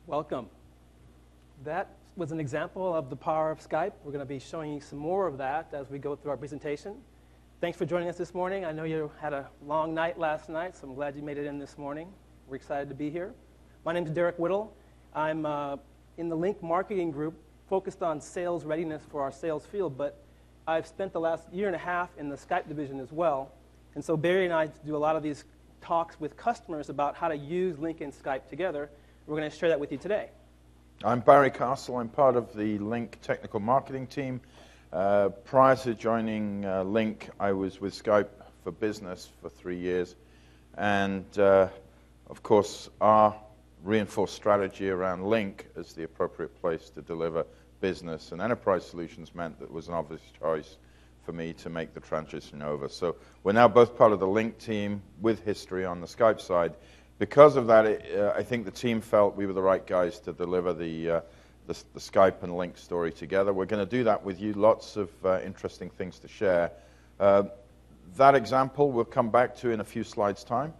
Welcome. That was an example of the power of Skype. We're going to be showing you some more of that as we go through our presentation. Thanks for joining us this morning. I know you had a long night last night, so I'm glad you made it in this morning. We're excited to be here. My name is Derek Whittle. I'm in the Link Marketing Group, focused on sales readiness for our sales field, but I've spent the last year and a half in the Skype division as well. And so Barry and I do a lot of these talks with customers about how to use Link and Skype together. We're going to share that with you today. I'm Barry Castle. I'm part of the Link technical marketing team. Prior to joining Link, I was with Skype for Business for 3 years. And, of course, our reinforced strategy around Link as the appropriate place to deliver business and enterprise solutions meant that it was an obvious choice for me to make the transition over. So we're now both part of the Link team with history on the Skype side. Because of that, I think the team felt we were the right guys to deliver the Skype and Link story together. We're going to do that with you. Lots of interesting things to share. That example we'll come back to in a few slides' time.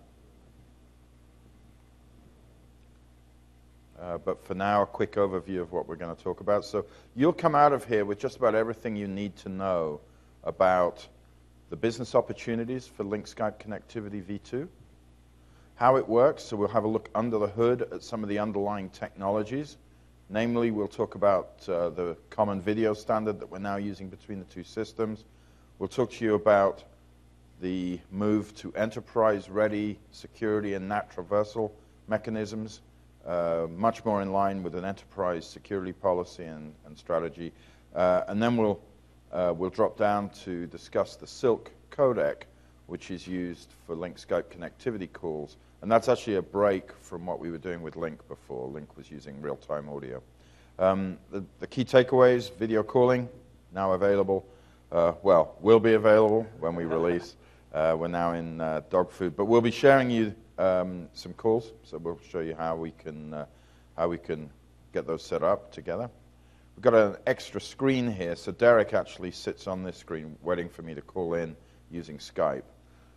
But for now, a quick overview of what we're going to talk about. So you'll come out of here with just about everything you need to know about the business opportunities for Link Skype Connectivity V2, how it works, so we'll have a look under the hood at some of the underlying technologies. Namely, we'll talk about the common video standard that we're now using between the two systems. We'll talk to you about the move to enterprise-ready security and NAT traversal mechanisms, much more in line with an enterprise security policy and strategy. And then we'll drop down to discuss the Silk codec, which is used for Link Skype connectivity calls. And that's actually a break from what we were doing with Link before. Link was using real-time audio. The key takeaways: video calling, now available. Will be available when we release. We're now in dog food. But we'll be sharing you some calls, so we'll show you how we can get those set up together. We've got an extra screen here, so Derek actually sits on this screen waiting for me to call in using Skype.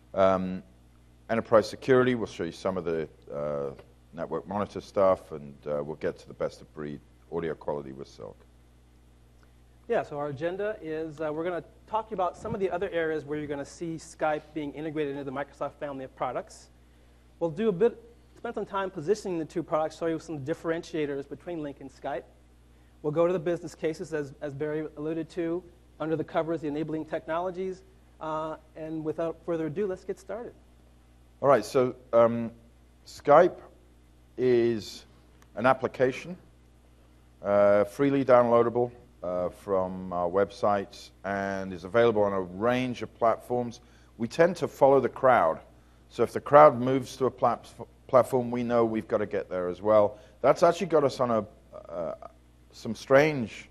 Enterprise security, we'll show you some of the network monitor stuff, and we'll get to the best of breed audio quality with Silk. Yeah, so our agenda is we're going to talk to you about some of the other areas where you're going to see Skype being integrated into the Microsoft family of products. We'll spend some time positioning the two products, show you some differentiators between Link and Skype. We'll go to the business cases, as Barry alluded to. Under the covers, the enabling technologies. And without further ado, let's get started. All right, so Skype is an application, freely downloadable from our websites, and is available on a range of platforms. We tend to follow the crowd. So if the crowd moves to a platform, we know we've got to get there as well. That's actually got us on some strange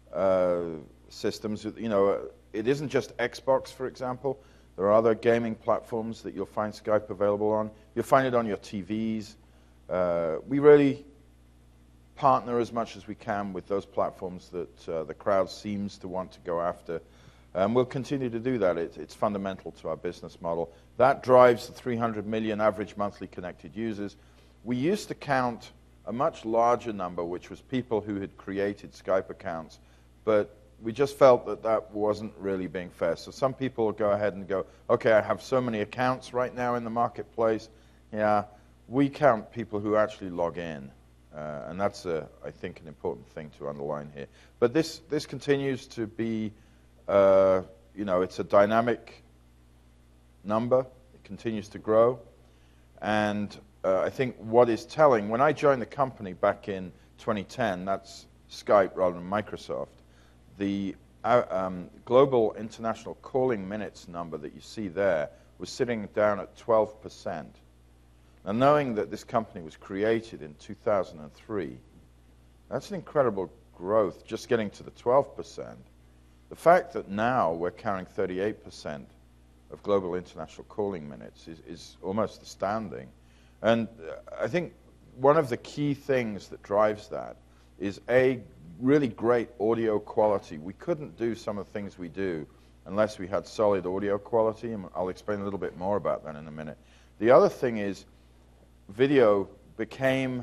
systems. You know, it isn't just Xbox, for example. There are other gaming platforms that you'll find Skype available on. You'll find it on your TVs. We really partner as much as we can with those platforms that the crowd seems to want to go after. And we'll continue to do that. It's fundamental to our business model. That drives the 300 million average monthly connected users. We used to count a much larger number, which was people who had created Skype accounts, but we just felt that that wasn't really being fair. So some people will go ahead and go, okay, I have so many accounts right now in the marketplace. Yeah, we count people who actually log in. And that's, I think, an important thing to underline here. But this continues to be, it's a dynamic number. It continues to grow. And I think what is telling, when I joined the company back in 2010, that's Skype rather than Microsoft, the global international calling minutes number that you see there was sitting down at 12%. Now, knowing that this company was created in 2003, that's an incredible growth, just getting to the 12%. The fact that now we're carrying 38% of global international calling minutes is almost astounding. And I think one of the key things that drives that is really great audio quality. We couldn't do some of the things we do unless we had solid audio quality, and I'll explain a little bit more about that in a minute. The other thing is video became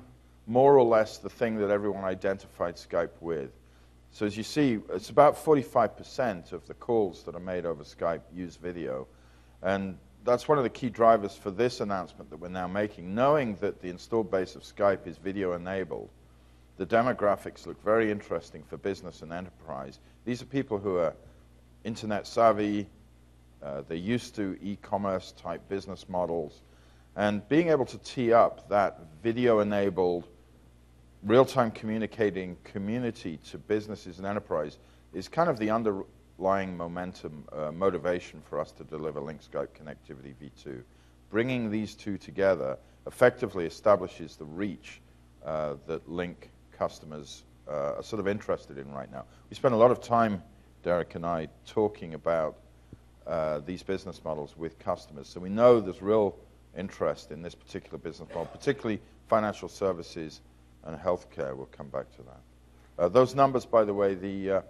more or less the thing that everyone identified Skype with. So as you see, it's about 45% of the calls that are made over Skype use video. And that's one of the key drivers for this announcement that we're now making. Knowing that the installed base of Skype is video-enabled, the demographics look very interesting for business and enterprise. These are people who are internet savvy, they're used to e-commerce type business models, and being able to tee up that video-enabled, real-time communicating community to businesses and enterprise is kind of the underlying momentum, motivation for us to deliver Lync Skype Connectivity V2. Bringing these two together effectively establishes the reach that Lync customers are sort of interested in right now. We spend a lot of time, Derek and I, talking about these business models with customers. So we know there's real interest in this particular business model, particularly financial services and healthcare. We'll come back to that. Those numbers, by the way,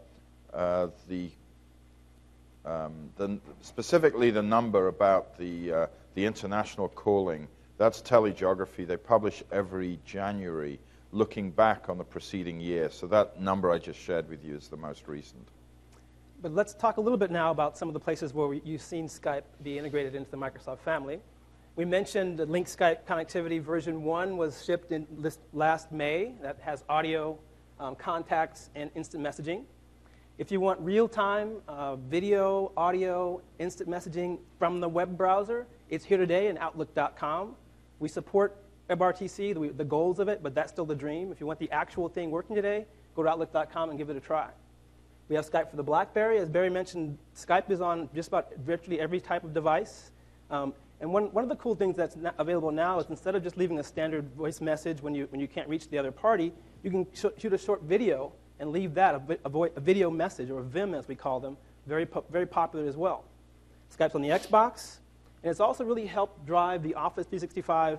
specifically the number about the international calling, that's Telegeography. They publish every January looking back on the preceding year. So that number I just shared with you is the most recent. But let's talk a little bit now about some of the places where you've seen Skype be integrated into the Microsoft family. We mentioned the Lync Skype Connectivity version 1 was shipped in last May. That has audio, contacts, and instant messaging. If you want real-time video, audio, instant messaging from the web browser, it's here today in Outlook.com. We support WebRTC, the goals of it, but that's still the dream. If you want the actual thing working today, go to Outlook.com and give it a try. We have Skype for the BlackBerry. As Barry mentioned, Skype is on just about virtually every type of device. And one of the cool things that's available now is instead of just leaving a standard voice message when you can't reach the other party, you can shoot a short video and leave that, a video message, or a VIM as we call them, very popular as well. Skype's on the Xbox, and it's also really helped drive the Office 365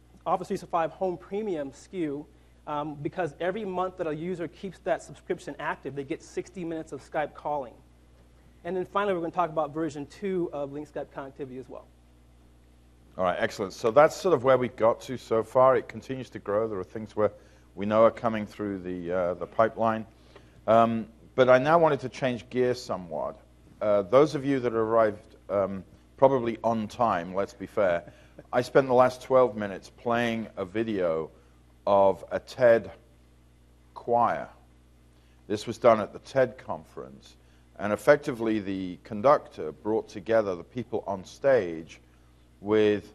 Home Premium SKU because every month that a user keeps that subscription active, they get 60 minutes of Skype calling. And then finally, we're going to talk about version 2 of Lync Skype Connectivity as well. All right, excellent. So that's sort of where we got to so far. It continues to grow. There are things where we know are coming through the pipeline. But I now wanted to change gears somewhat. Those of you that arrived probably on time, let's be fair, I spent the last 12 minutes playing a video of a TED choir. This was done at the TED conference. And effectively, the conductor brought together the people on stage with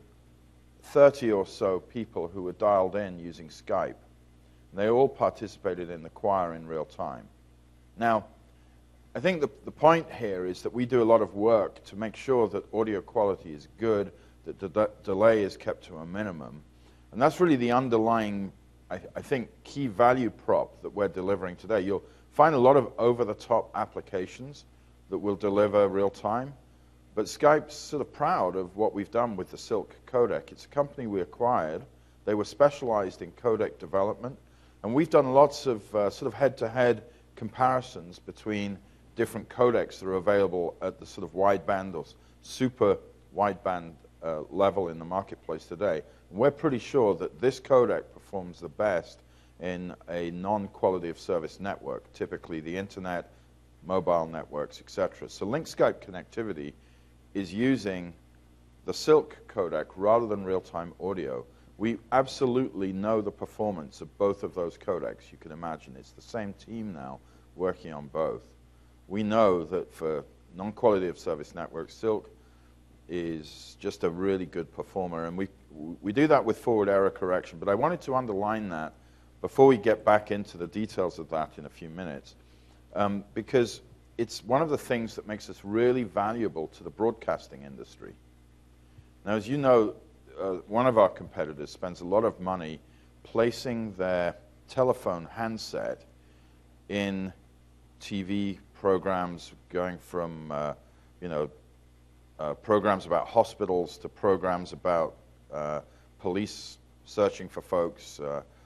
30 or so people who were dialed in using Skype. They all participated in the choir in real time. Now, I think the point here is that we do a lot of work to make sure that audio quality is good, that the delay is kept to a minimum. And that's really the underlying, I think, key value prop that we're delivering today. You'll find a lot of over-the-top applications that will deliver real time. But Skype's sort of proud of what we've done with the Silk codec. It's a company we acquired. They were specialized in codec development. And we've done lots of sort of head-to-head comparisons between different codecs that are available at the sort of wideband or super wideband level in the marketplace today. And we're pretty sure that this codec performs the best in a non-quality of service network, typically the internet, mobile networks, etc. So Lync Skype Connectivity is using the Silk codec rather than real-time audio. We absolutely know the performance of both of those codecs. You can imagine it's the same team now working on both. We know that for non-quality of service networks, Silk is just a really good performer, and we do that with forward error correction. But I wanted to underline that before we get back into the details of that in a few minutes, because it's one of the things that makes us really valuable to the broadcasting industry. Now, as you know, one of our competitors spends a lot of money placing their telephone handset in TV programs, going from programs about hospitals to programs about police searching for folks,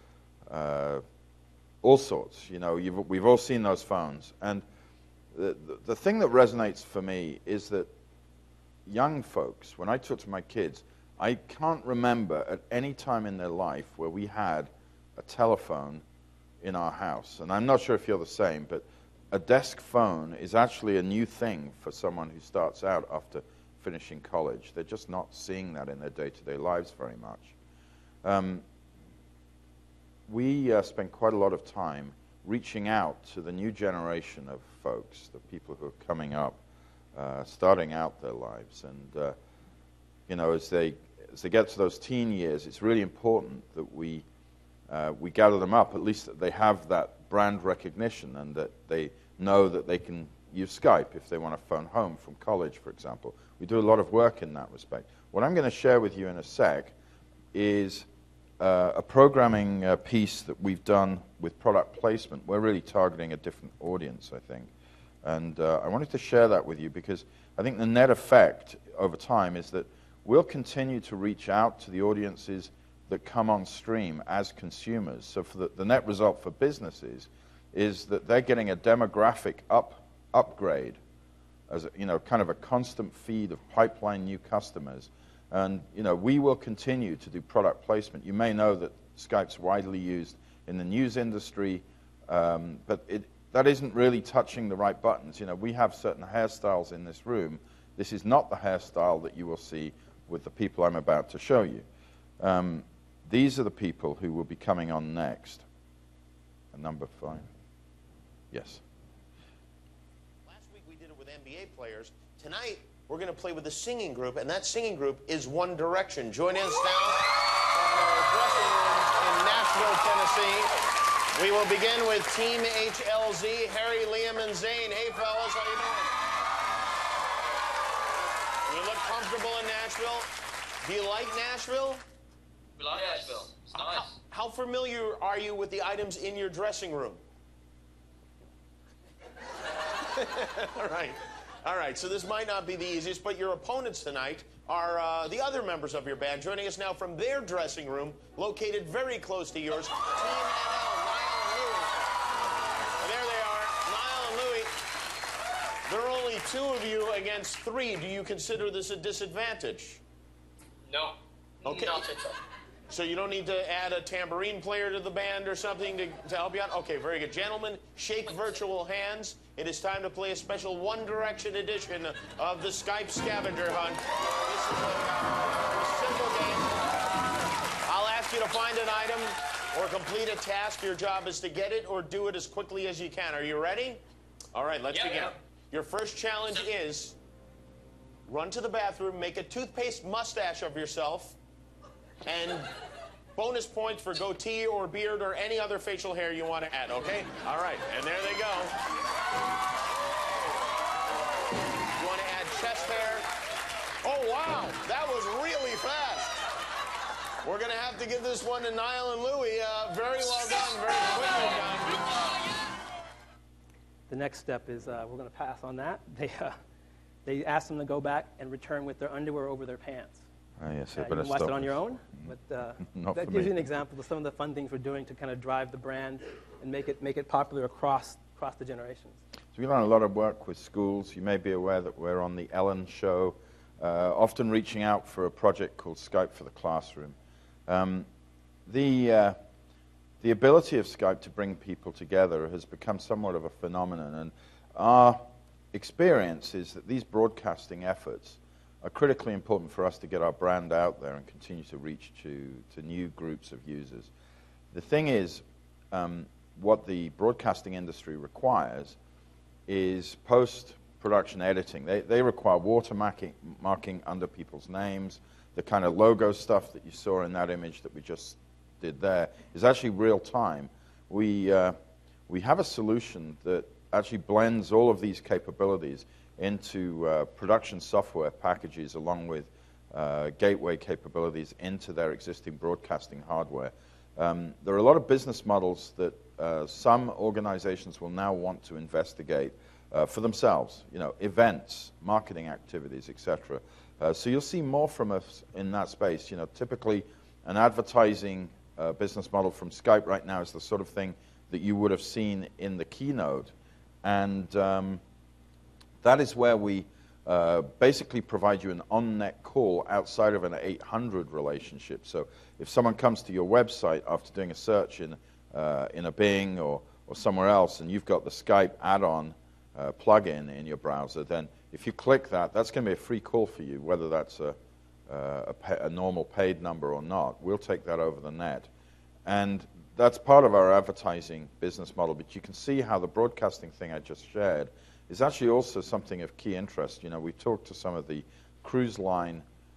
all sorts. You know, we've all seen those phones. And the thing that resonates for me is that young folks, when I talk to my kids, I can't remember at any time in their life where we had a telephone in our house. And I'm not sure if you're the same, but a desk phone is actually a new thing for someone who starts out after finishing college. They're just not seeing that in their day-to-day lives very much. We spend quite a lot of time reaching out to the new generation of folks, the people who are coming up, starting out their lives. And, you know, as they get to those teen years, it's really important that we gather them up, at least that they have that brand recognition and that they know that they can use Skype if they want to phone home from college, for example. We do a lot of work in that respect. What I'm going to share with you in a sec is a programming piece that we've done with product placement. We're really targeting a different audience, I think. And I wanted to share that with you because I think the net effect over time is that we'll continue to reach out to the audiences that come on stream as consumers. So for the net result for businesses is that they're getting a demographic upgrade as kind of a constant feed of pipeline new customers. And we will continue to do product placement. You may know that Skype's widely used in the news industry, but that isn't really touching the right buttons. We have certain hairstyles in this room. This is not the hairstyle that you will see with the people I'm about to show you. These are the people who will be coming on next. Number 5. Yes. Last week we did it with NBA players. Tonight we're going to play with a singing group, and that singing group is One Direction. Join us now from our dressing rooms in Nashville, Tennessee. We will begin with Team HLZ, Harry, Liam, and Zane. Hey, fellas, how you doing? You look comfortable in Nashville. Do you like Nashville? We like Nashville. It's nice. How familiar are you with the items in your dressing room? All right, so this might not be the easiest, but your opponents tonight are the other members of your band, joining us now from their dressing room, located very close to yours, Team NL, Niall and Louie. There they are, Niall and Louie. There are only 2 of you against 3. Do you consider this a disadvantage? No. Okay. Not at all. So you don't need to add a tambourine player to the band or something to help you out? Okay, very good. Gentlemen, shake virtual hands. It is time to play a special One Direction edition of the Skype Scavenger Hunt. This is a simple game. I'll ask you to find an item or complete a task. Your job is to get it or do it as quickly as you can. Are you ready? All right, let's begin. Yeah. Your first challenge is run to the bathroom, make a toothpaste mustache of yourself, and bonus points for goatee or beard or any other facial hair you want to add, okay? All right, and there they go. You want to add chest hair? Oh, wow, that was really fast. We're going to have to give this one to Niall and Louie. Very well done, very quickly done. The next step is we're going to pass on that. They asked them to go back and return with their underwear over their pants. Yes, You can watch it on your own, but Not that for gives me. you an example of some of the fun things we're doing to kind of drive the brand and make it popular across the generations. So we've done a lot of work with schools. You may be aware that we're on the Ellen Show, often reaching out for a project called Skype for the Classroom. The ability of Skype to bring people together has become somewhat of a phenomenon, and our experience is that these broadcasting efforts are critically important for us to get our brand out there and continue to reach to new groups of users. The thing is, what the broadcasting industry requires is post-production editing. They require watermarking under people's names. The kind of logo stuff that you saw in that image that we just did there is actually real time. We have a solution that actually blends all of these capabilities into production software packages along with gateway capabilities into their existing broadcasting hardware. There are a lot of business models that some organizations will now want to investigate for themselves, events, marketing activities, etc. So you'll see more from us in that space. Typically an advertising business model from Skype right now is the sort of thing that you would have seen in the keynote. And that is where we basically provide you an on-net call outside of an 800 relationship. So if someone comes to your website after doing a search in a Bing or somewhere else, and you've got the Skype add-on plug-in in your browser, then if you click that, that's going to be a free call for you, whether that's a normal paid number or not. We'll take that over the net. And that's part of our advertising business model, but you can see how the broadcasting thing I just shared is actually also something of key interest. You know, we talked to some of the cruise line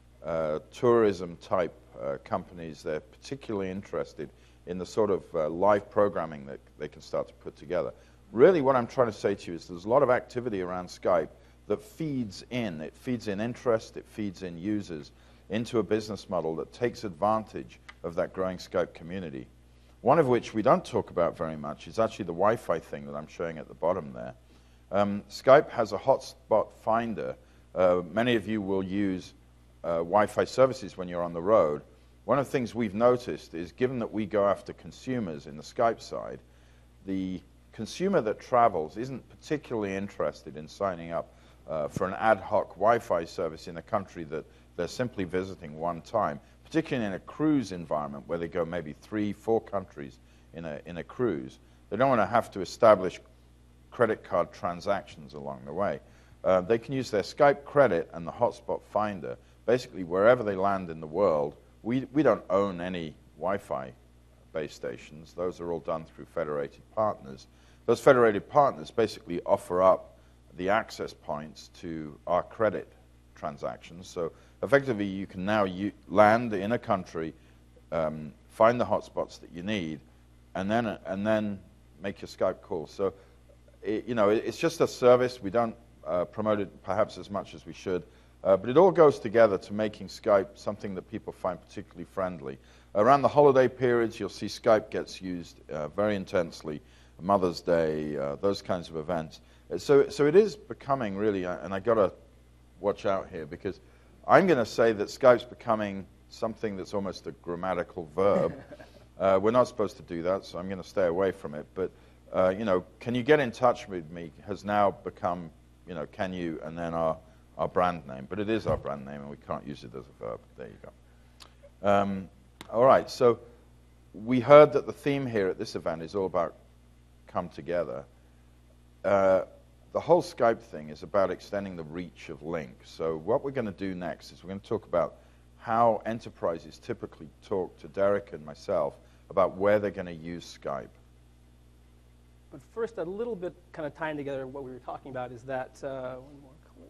tourism type companies. They're particularly interested in the sort of live programming that they can start to put together. Really what I'm trying to say to you is there's a lot of activity around Skype that feeds in. It feeds in interest, it feeds in users into a business model that takes advantage of that growing Skype community. One of which we don't talk about very much is actually the Wi-Fi thing that I'm showing at the bottom there. Skype has a hotspot finder. Many of you will use Wi-Fi services when you're on the road. One of the things we've noticed is, given that we go after consumers in the Skype side, the consumer that travels isn't particularly interested in signing up for an ad hoc Wi-Fi service in a country that they're simply visiting one time, particularly in a cruise environment where they go maybe 3-4 countries in a cruise. They don't want to have to establish credit card transactions along the way. They can use their Skype credit and the hotspot finder basically wherever they land in the world. We don't own any Wi-Fi base stations. Those are all done through federated partners. Those federated partners basically offer up the access points to our credit transactions. So effectively, you can now land in a country, find the hotspots that you need, and then make your Skype call. So, it's just a service. We don't promote it perhaps as much as we should, but it all goes together to making Skype something that people find particularly friendly. Around the holiday periods, you'll see Skype gets used very intensely. Mother's Day, those kinds of events. So it is becoming really, and I got to watch out here because I'm going to say that Skype's becoming something that's almost a grammatical verb. We're not supposed to do that, so I'm going to stay away from it. But can you get in touch with me has now become, can you, and then our brand name. But it is our brand name, and we can't use it as a verb. There you go. All right, so we heard that the theme here at this event is all about come together. The whole Skype thing is about extending the reach of Lync. So what we're going to do next is we're going to talk about how enterprises typically talk to Derek and myself about where they're going to use Skype. But first, a little bit kind of tying together what we were talking about is that, one more click.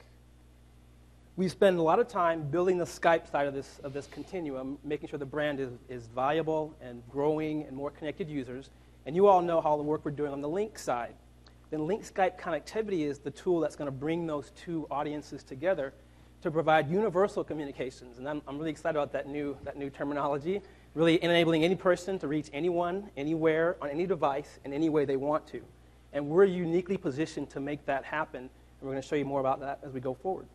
We spend a lot of time building the Skype side of this continuum, making sure the brand is viable and growing and more connected users. And you all know how the work we're doing on the Lync side. Then Lync Skype Connectivity is the tool that's going to bring those two audiences together to provide universal communications. And I'm really excited about that new terminology, really enabling any person to reach anyone, anywhere, on any device, in any way they want to. And we're uniquely positioned to make that happen. And we're going to show you more about that as we go forward.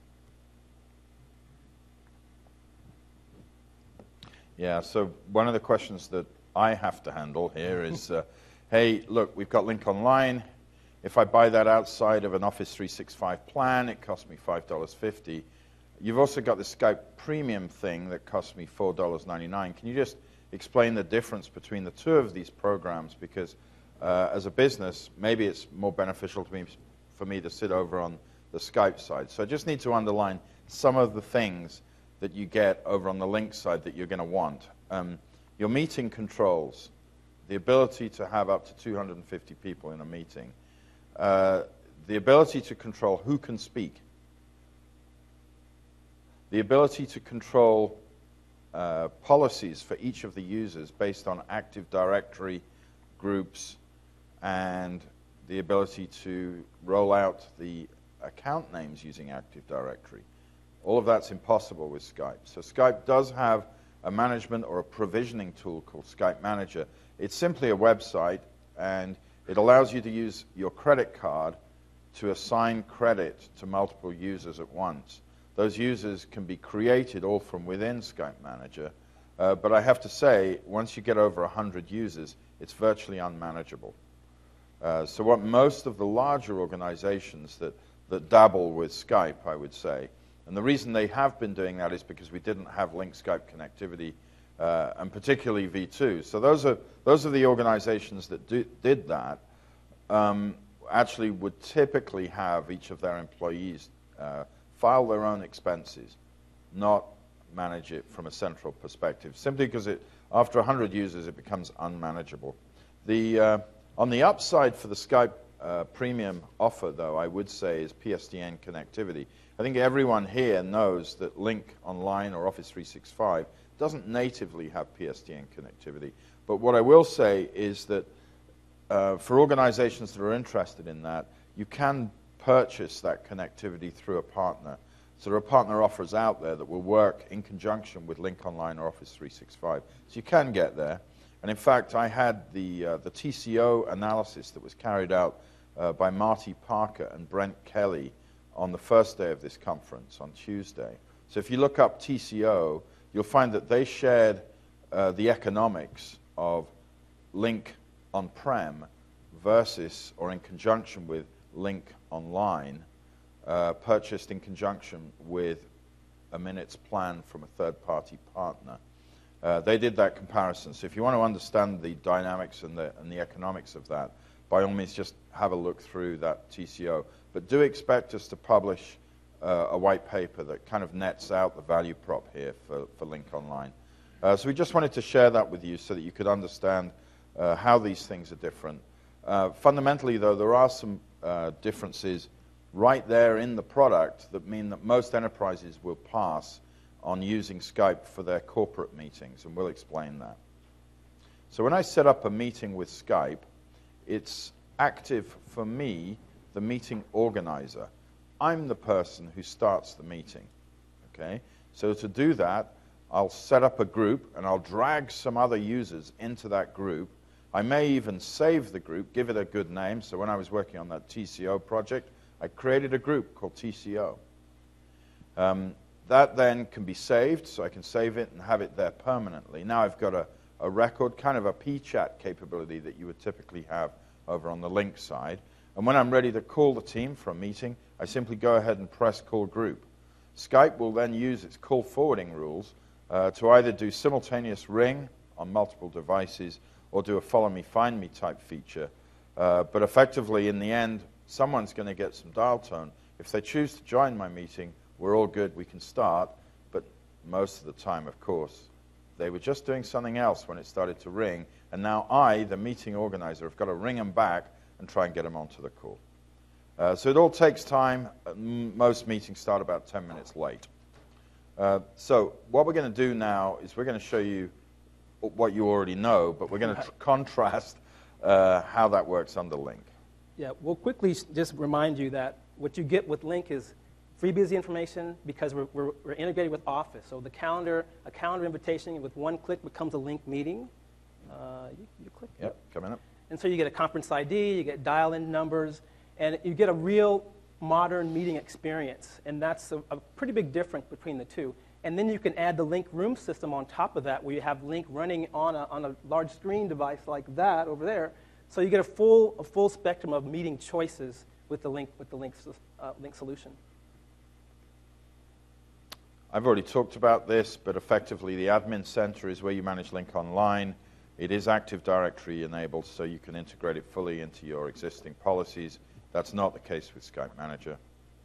Yeah, so one of the questions that I have to handle here is, hey, look, we've got Lync Online. If I buy that outside of an Office 365 plan, it costs me $5.50. You've also got the Skype Premium thing that costs me $4.99. Can you just explain the difference between the two of these programs? Because as a business, maybe it's more beneficial for me to sit over on the Skype side. So I just need to underline some of the things that you get over on the Lync side that you're going to want. Your meeting controls, the ability to have up to 250 people in a meeting, the ability to control who can speak, the ability to control policies for each of the users based on Active Directory groups, and the ability to roll out the account names using Active Directory. All of that's impossible with Skype. So Skype does have a management or a provisioning tool called Skype Manager. It's simply a website, and it allows you to use your credit card to assign credit to multiple users at once. Those users can be created all from within Skype Manager, but I have to say, once you get over 100 users, it's virtually unmanageable. So what most of the larger organizations that that dabble with Skype, I would say. And the reason they have been doing that is because we didn't have link Skype connectivity, and particularly V2. So those are the organizations that did that. Actually would typically have each of their employees file their own expenses, not manage it from a central perspective, simply because after 100 users, it becomes unmanageable. On the upside for the Skype premium offer, though, I would say is PSTN connectivity. I think everyone here knows that Link Online or Office 365 doesn't natively have PSTN connectivity. But what I will say is that for organizations that are interested in that, you can purchase that connectivity through a partner. So there are partner offers out there that will work in conjunction with Link Online or Office 365. So you can get there. And in fact, I had the TCO analysis that was carried out by Marty Parker and Brent Kelly on the first day of this conference, on Tuesday. So if you look up TCO, you'll find that they shared the economics of Link on-prem versus, or in conjunction with, Link Online, purchased in conjunction with a minutes plan from a third-party partner. They did that comparison. So if you want to understand the dynamics and the economics of that, by all means, just have a look through that TCO. But do expect us to publish a white paper that kind of nets out the value prop here for Link Online. So we just wanted to share that with you so that you could understand how these things are different. Fundamentally, though, there are some differences right there in the product that mean that most enterprises will pass on using Skype for their corporate meetings, and we'll explain that. So when I set up a meeting with Skype, it's active for me, the meeting organizer. I'm the person who starts the meeting, okay? So to do that, I'll set up a group, and I'll drag some other users into that group. I may even save the group, give it a good name. So when I was working on that TCO project, I created a group called TCO. That then can be saved, so I can save it and have it there permanently. Now I've got a record, kind of a pchat capability that you would typically have over on the Link side. And when I'm ready to call the team for a meeting, I simply go ahead and press Call Group. Skype will then use its call forwarding rules to either do simultaneous ring on multiple devices or do a follow me, find me type feature. But effectively, in the end, someone's going to get some dial tone. If they choose to join my meeting, we're all good, we can start. But most of the time, of course, they were just doing something else when it started to ring. And now I, the meeting organizer, have got to ring them back and try and get them onto the call. So it all takes time. Most meetings start about 10 minutes late. So what we're going to do now is we're going to show you what you already know, but we're going to contrast how that works under Link. Yeah, we'll quickly just remind you that what you get with Link is free busy information because we're integrated with Office. So a calendar invitation with one click becomes a Link meeting. You click. Yep, coming up. And so you get a conference ID, you get dial-in numbers, and you get a real modern meeting experience. And that's a pretty big difference between the two. And then you can add the Link Room system on top of that, where you have Link running on a large screen device like that over there. So you get a full spectrum of meeting choices with the Link solution. I've already talked about this, but effectively the admin center is where you manage Link Online. It is Active Directory enabled, so you can integrate it fully into your existing policies. That's not the case with Skype Manager.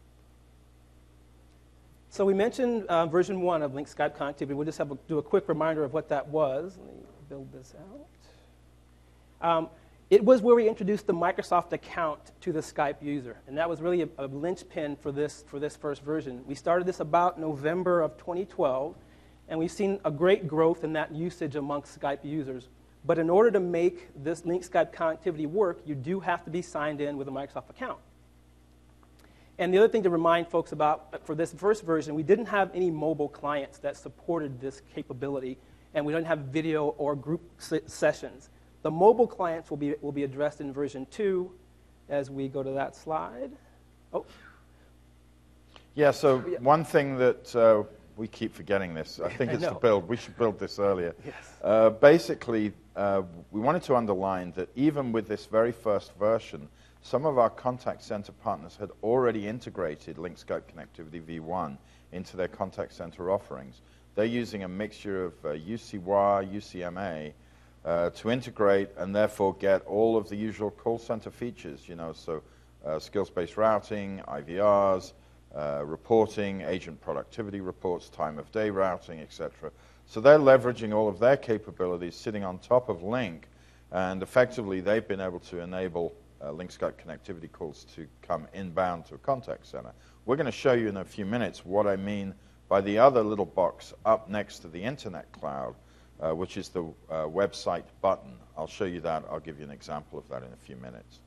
So we mentioned version 1 of Link Skype Connectivity. We'll just do a quick reminder of what that was. Let me build this out. It was where we introduced the Microsoft account to the Skype user, and that was really a linchpin for this first version. We started this about November of 2012, and we've seen a great growth in that usage amongst Skype users. But in order to make this Link Skype Connectivity work, you do have to be signed in with a Microsoft account. And the other thing to remind folks about, for this first version, we didn't have any mobile clients that supported this capability, and we don't have video or group sessions. The mobile clients will be addressed in version 2 as we go to that slide. Oh. Yeah, so one thing that we keep forgetting this, I think it's the build. We should build this earlier. Yes. Basically, we wanted to underline that even with this very first version, some of our contact center partners had already integrated Link Skype Connectivity V1 into their contact center offerings. They're using a mixture of UCWA, UCMA to integrate and therefore get all of the usual call center features, so skills-based routing, IVRs, reporting, agent productivity reports, time of day routing, etc. So they're leveraging all of their capabilities sitting on top of Link, and effectively they've been able to enable Link Skype connectivity calls to come inbound to a contact center. We're going to show you in a few minutes what I mean by the other little box up next to the Internet Cloud, which is the website button. I'll show you that. I'll give you an example of that in a few minutes.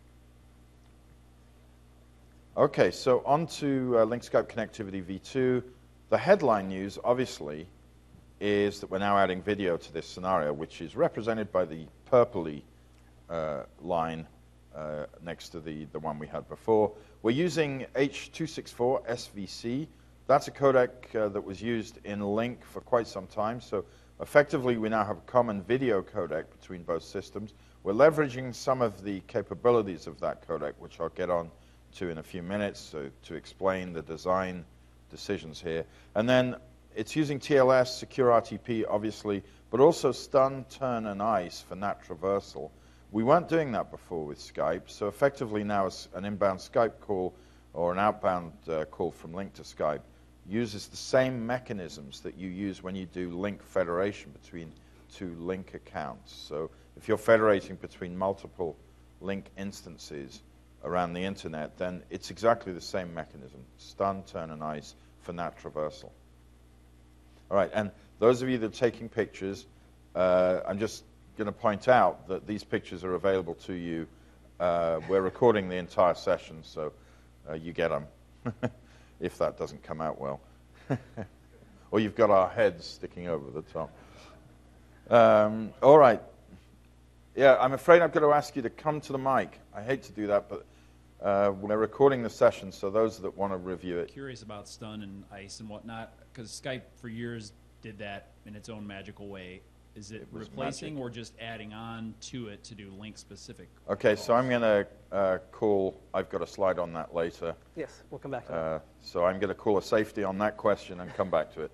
Okay, so on to Link Skype Connectivity V2. The headline news, obviously, is that we're now adding video to this scenario, which is represented by the purpley line next to the one we had before. We're using H.264 SVC. That's a codec that was used in Link for quite some time. So effectively, we now have a common video codec between both systems. We're leveraging some of the capabilities of that codec, which I'll get on to in a few minutes to explain the design decisions here. And then it's using TLS, Secure RTP, obviously, but also stun, turn, and ice for NAT traversal. We weren't doing that before with Skype, so effectively now an inbound Skype call or an outbound call from Link to Skype uses the same mechanisms that you use when you do link federation between two Link accounts. So if you're federating between multiple Link instances around the internet, then it's exactly the same mechanism, stun, turn, and ice for NAT traversal. All right, and those of you that are taking pictures, I'm just going to point out that these pictures are available to you. We're recording the entire session, so you get them, if that doesn't come out well. Or you've got our heads sticking over the top. All right. Yeah, I'm afraid I'm going to ask you to come to the mic. I hate to do that, but we're recording the session, so those that want to review it. Curious about stun and ice and whatnot, because Skype for years did that in its own magical way. Is it replacing or just adding on to it to do Link-specific Okay, calls? so I'm going to call, I've got a slide on that later. Yes, we'll come back to that. So I'm going to call a safety on that question and come back to it.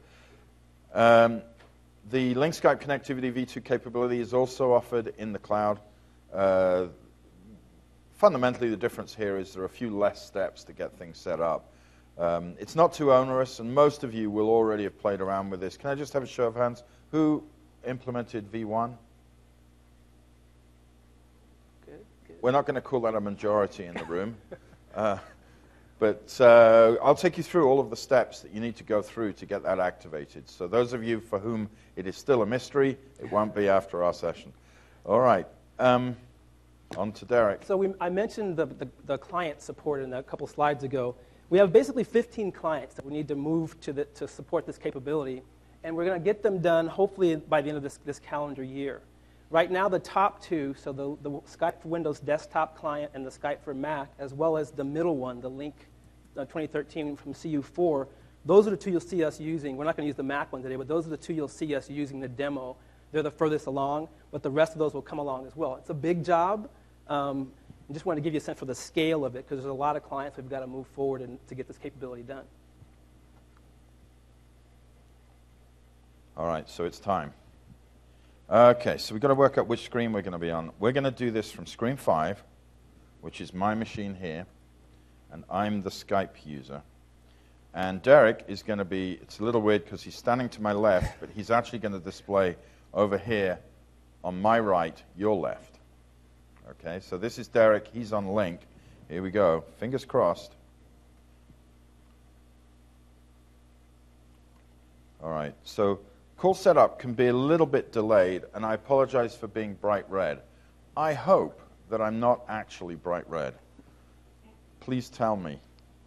The Link Skype Connectivity V2 capability is also offered in the cloud. Fundamentally, the difference here is there are a few less steps to get things set up. It's not too onerous, and most of you will already have played around with this. Can I just have a show of hands? Who implemented V1? Good. We're not going to call that a majority in the room. But I'll take you through all of the steps that you need to go through to get that activated. So those of you for whom it is still a mystery, it won't be after our session. All right. On to Derek. So I mentioned the client support in a couple slides ago. We have basically 15 clients that we need to move to support this capability, and we're going to get them done hopefully by the end of this calendar year. Right now, the top two, so the Skype for Windows desktop client and the Skype for Mac, as well as the middle one, the Link 2013 from CU4, those are the two you'll see us using. We're not going to use the Mac one today, but those are the two you'll see us using the demo. They're the furthest along, but the rest of those will come along as well. It's a big job. I just want to give you a sense for the scale of it, because there's a lot of clients we've got to move forward to get this capability done. All right, so it's time. Okay, so we've got to work out which screen we're going to be on. We're going to do this from screen 5, which is my machine here, and I'm the Skype user. And Derek is going to be, it's a little weird because he's standing to my left, but he's actually going to display over here on my right, your left. Okay, so this is Derek, he's on Link. Here we go, fingers crossed. All right, so call setup can be a little bit delayed, and I apologize for being bright red. I hope that I'm not actually bright red. Please tell me.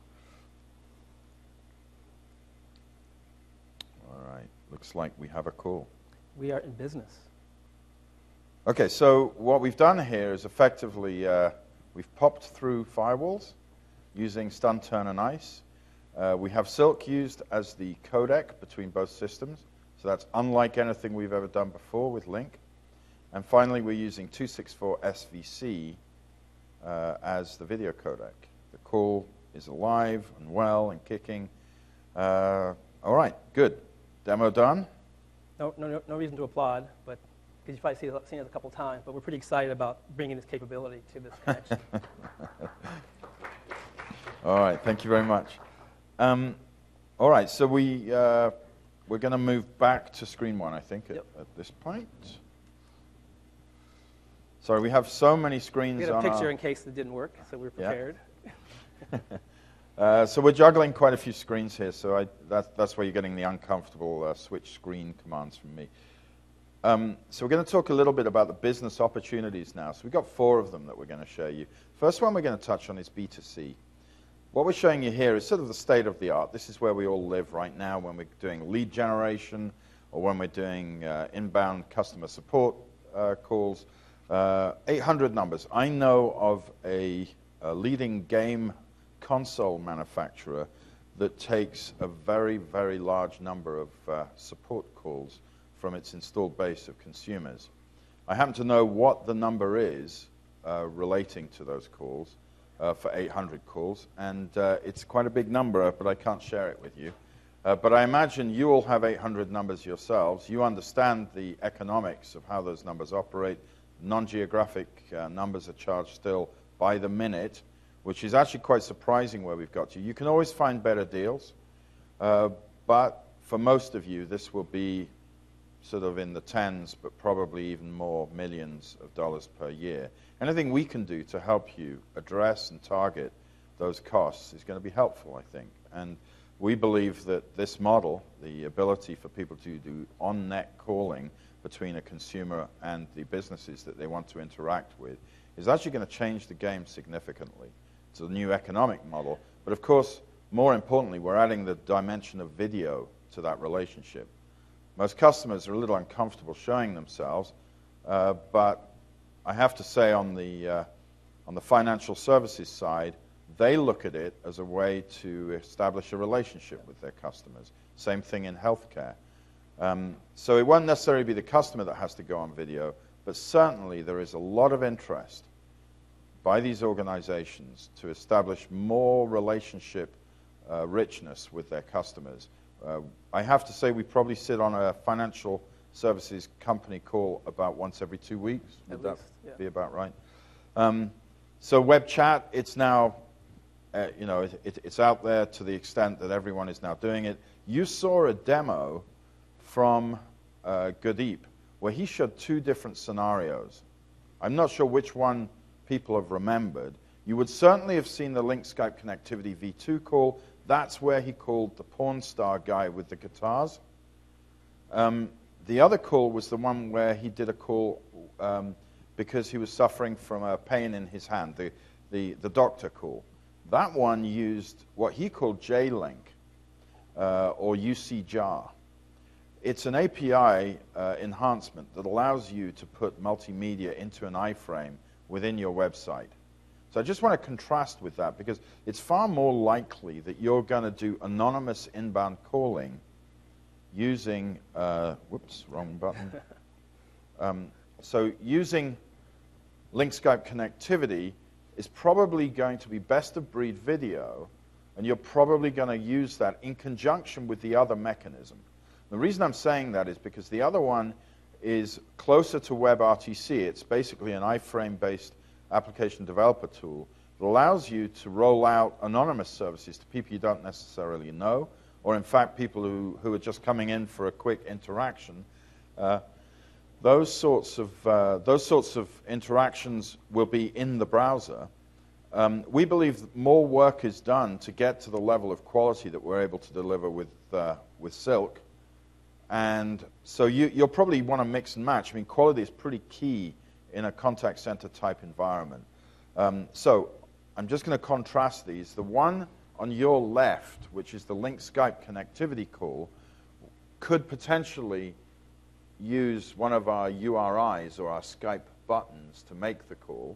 All right, looks like we have a call. We are in business. Okay, so what we've done here is effectively we've popped through firewalls using stun, turn, and ice. We have Silk used as the codec between both systems, so that's unlike anything we've ever done before with Link. And finally, we're using 264 SVC as the video codec. The call is alive and well and kicking. All right, good. Demo done? No reason to applaud, but because you've probably seen it a couple times, but we're pretty excited about bringing this capability to this connection. All right, thank you very much. All right, so we're going to move back to screen one, I think, Yep. at this point. Sorry, we have so many screens We had a on picture our... in case it didn't work, so we're Yeah. prepared. So we're juggling quite a few screens here, so that's why you're getting the uncomfortable switch screen commands from me. So we're going to talk a little bit about the business opportunities now. So we've got 4 of them that we're going to show you. First one we're going to touch on is B2C. What we're showing you here is sort of the state of the art. This is where we all live right now when we're doing lead generation or when we're doing inbound customer support calls. 800 numbers. I know of a leading game console manufacturer that takes a very, very large number of support calls from its installed base of consumers. I happen to know what the number is relating to those calls for 800 calls, and it's quite a big number, but I can't share it with you. But I imagine you all have 800 numbers yourselves. You understand the economics of how those numbers operate. Non-geographic numbers are charged still by the minute, which is actually quite surprising where we've got to. You can always find better deals, but for most of you, this will be sort of in the tens, but probably even more millions of dollars per year. Anything we can do to help you address and target those costs is going to be helpful, I think. And we believe that this model, the ability for people to do on-net calling between a consumer and the businesses that they want to interact with, is actually going to change the game significantly. It's a new economic model. But of course, more importantly, we're adding the dimension of video to that relationship. Most customers are a little uncomfortable showing themselves, but I have to say on the financial services side, they look at it as a way to establish a relationship with their customers. Same thing in healthcare. So it won't necessarily be the customer that has to go on video, but certainly there is a lot of interest by these organizations to establish more relationship richness with their customers. I have to say we probably sit on a financial services company call about once every 2 weeks. Would that be about right? So web chat, it's now, it's out there to the extent that everyone is now doing it. You saw a demo from Gurdeep where he showed 2 different scenarios. I'm not sure which one people have remembered. You would certainly have seen the Link Skype Connectivity V2 call. That's where he called the porn star guy with the guitars. The other call was the one where he did a call because he was suffering from a pain in his hand, the doctor call. That one used what he called J-Link or UC-JAR. It's an API enhancement that allows you to put multimedia into an iframe within your website. So I just want to contrast with that because it's far more likely that you're going to do anonymous inbound calling using, whoops, wrong button. So using Link Skype Connectivity is probably going to be best of breed video, and you're probably going to use that in conjunction with the other mechanism. The reason I'm saying that is because the other one is closer to WebRTC. It's basically an iframe-based application developer tool that allows you to roll out anonymous services to people you don't necessarily know, or in fact people who are just coming in for a quick interaction. Those sorts of interactions will be in the browser. We believe that more work is done to get to the level of quality that we're able to deliver with Silk. And so you'll probably want to mix and match. I mean, quality is pretty key in a contact center type environment. So I'm just going to contrast these. The one on your left, which is the Link Skype Connectivity call, could potentially use one of our URIs or our Skype buttons to make the call.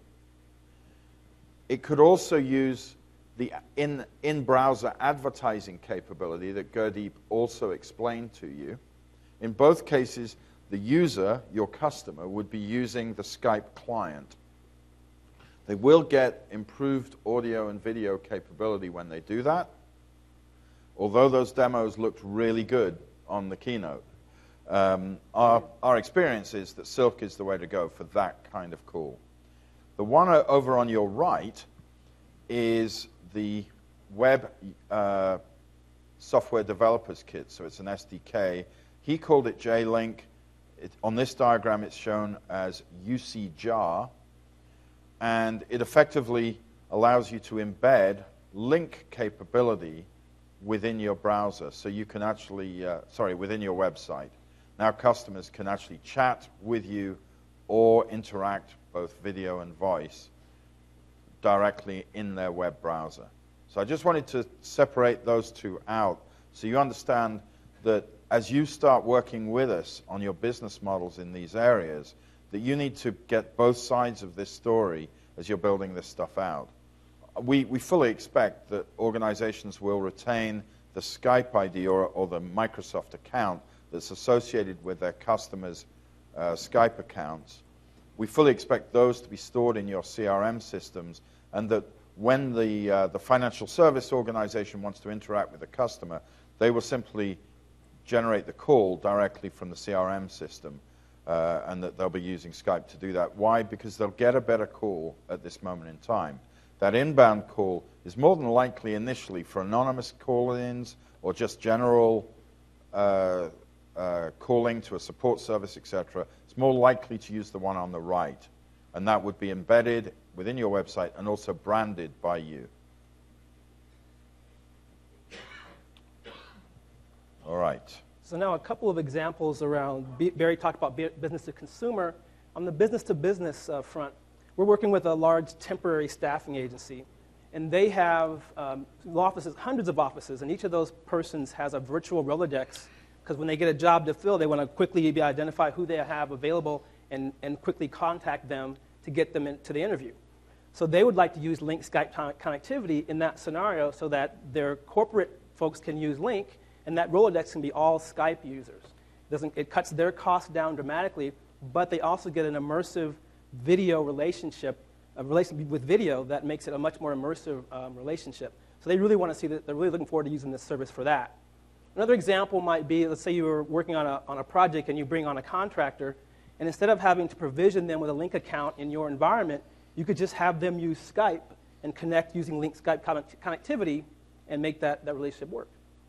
It could also use the in-browser advertising capability that Gurdeep also explained to you. In both cases, the user, your customer, would be using the Skype client. They will get improved audio and video capability when they do that, although those demos looked really good on the keynote. Our experience is that Silk is the way to go for that kind of call. The one over on your right is the web software developers kit, so it's an SDK. He called it J-Link. On this diagram, it's shown as UC-Jar, and it effectively allows you to embed link capability within your browser, so you can actually, within your website. Now customers can actually chat with you or interact, both video and voice, directly in their web browser. So I just wanted to separate those two out so you understand that as you start working with us on your business models in these areas, that you need to get both sides of this story as you're building this stuff out. We fully expect that organizations will retain the Skype ID or the Microsoft account that's associated with their customers' Skype accounts. We fully expect those to be stored in your CRM systems, and that when the financial service organization wants to interact with the customer, they will simply generate the call directly from the CRM system, and that they'll be using Skype to do that. Why? Because they'll get a better call at this moment in time. That inbound call is more than likely initially for anonymous call-ins or just general calling to a support service, etc. It's more likely to use the one on the right, and that would be embedded within your website and also branded by you. All right. So now a couple of examples around, Barry talked about business to consumer. On the business to business front, we're working with a large temporary staffing agency, and they have offices, hundreds of offices, and each of those persons has a virtual Rolodex, because when they get a job to fill, they want to quickly identify who they have available and quickly contact them to get them into the interview. So they would like to use Link Skype connectivity in that scenario so that their corporate folks can use Link, and that Rolodex can be all Skype users. It cuts their costs down dramatically, but they also get an immersive video relationship, a relationship with video that makes it a much more immersive relationship. So they really want to see that. They're really looking forward to using this service for that. Another example might be, let's say you were working on a project and you bring on a contractor, and instead of having to provision them with a Link account in your environment, you could just have them use Skype and connect using Link Skype connectivity and make that relationship work.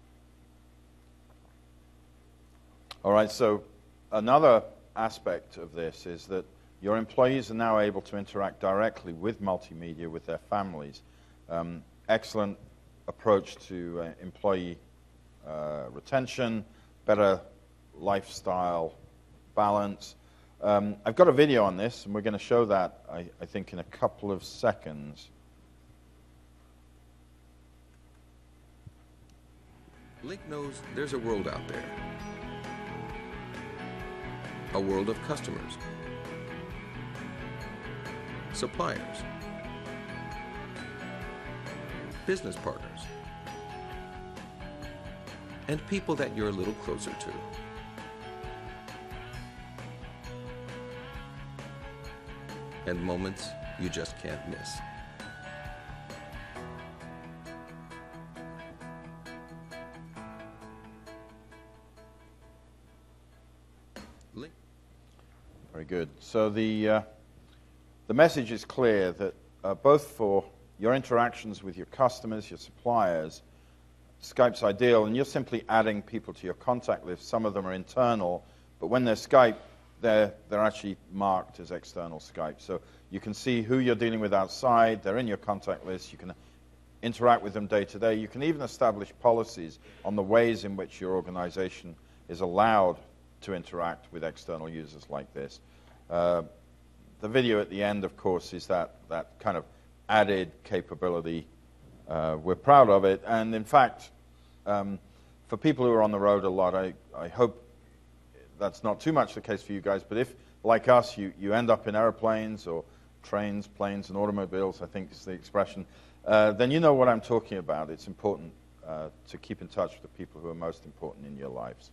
All right, so another aspect of this is that your employees are now able to interact directly with multimedia with their families. Excellent approach to employee retention, better lifestyle balance. I've got a video on this, and we're going to show that, I think, in a couple of seconds. Link knows there's a world out there. A world of customers, suppliers, business partners, and people that you're a little closer to. And moments you just can't miss. Link. Very good. So the message is clear that both for your interactions with your customers, your suppliers, Skype's ideal, and you're simply adding people to your contact list. Some of them are internal, but when they're Skype, they're actually marked as external Skype. So you can see who you're dealing with outside. They're in your contact list. You can interact with them day to day. You can even establish policies on the ways in which your organization is allowed to interact with external users like this. The video at the end, of course, is that kind of added capability. We're proud of it. And in fact, for people who are on the road a lot, I hope that's not too much the case for you guys, but if, like us, you end up in airplanes or trains, planes, and automobiles, I think is the expression, then you know what I'm talking about. It's important to keep in touch with the people who are most important in your lives.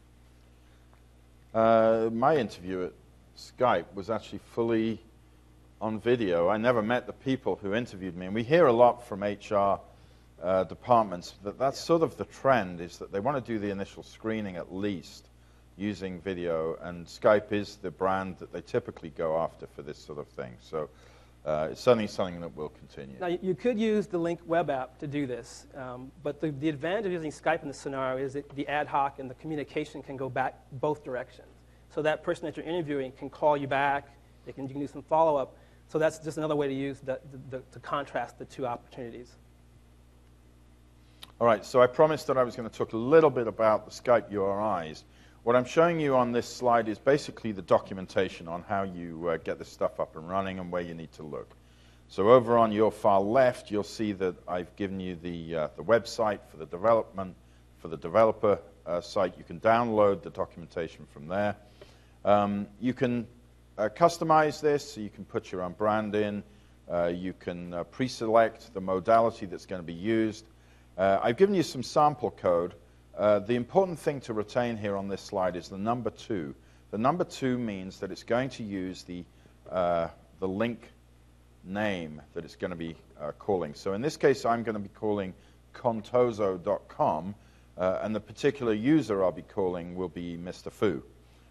My interview at Skype was actually fully on video. I never met the people who interviewed me. And we hear a lot from HR departments that that's sort of the trend, is that they want to do the initial screening at least using video, and Skype is the brand that they typically go after for this sort of thing. So it's certainly something that will continue. Now, you could use the Link web app to do this, but the advantage of using Skype in this scenario is that the ad hoc and the communication can go back both directions. So that person that you're interviewing can call you back, you can do some follow-up. So that's just another way to use to contrast the two opportunities. All right, so I promised that I was going to talk a little bit about the Skype URIs. What I'm showing you on this slide is basically the documentation on how you get this stuff up and running and where you need to look. So over on your far left, you'll see that I've given you the website for the developer site. You can download the documentation from there. You can customize this, so you can put your own brand in. You can pre-select the modality that's going to be used. I've given you some sample code. The important thing to retain here on this slide is the number 2. The number 2 means that it's going to use the link name that it's going to be calling. So in this case, I'm going to be calling contoso.com, and the particular user I'll be calling will be Mr. Fu.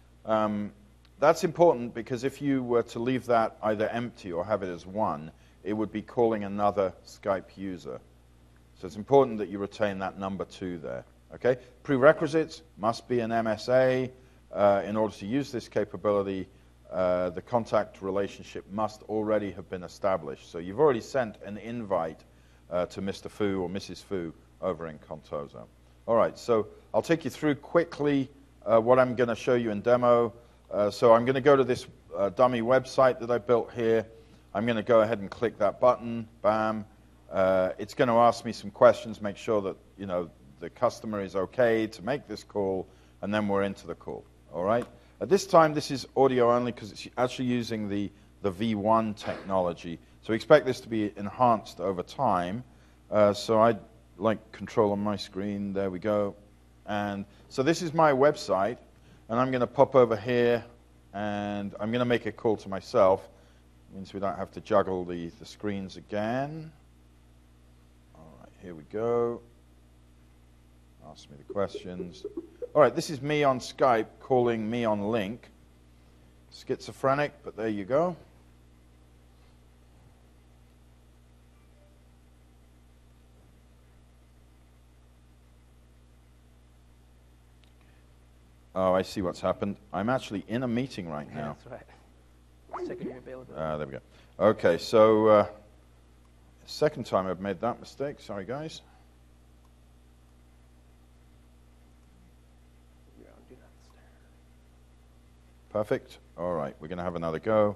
That's important because if you were to leave that either empty or have it as 1, it would be calling another Skype user. So it's important that you retain that number 2 there. Okay? Prerequisites must be an MSA. In order to use this capability, the contact relationship must already have been established. So you've already sent an invite to Mr. Fu or Mrs. Fu over in Contoso. All right, so I'll take you through quickly what I'm going to show you in demo. So I'm going to go to this dummy website that I built here. I'm going to go ahead and click that button. Bam. It's going to ask me some questions, make sure that the customer is okay to make this call, and then we're into the call. All right. At this time, this is audio only because it's actually using the V1 technology. So we expect this to be enhanced over time. So I'd like control on my screen. There we go. And so this is my website, and I'm going to pop over here, and I'm going to make a call to myself. It means we don't have to juggle the screens again. All right, here we go. Ask me the questions. All right, this is me on Skype calling me on Link. Schizophrenic, but there you go. Oh, I see what's happened. I'm actually in a meeting right now. That's right. Checking your availability. There we go. Okay, so second time I've made that mistake. Sorry, guys. Perfect. All right, we're going to have another go.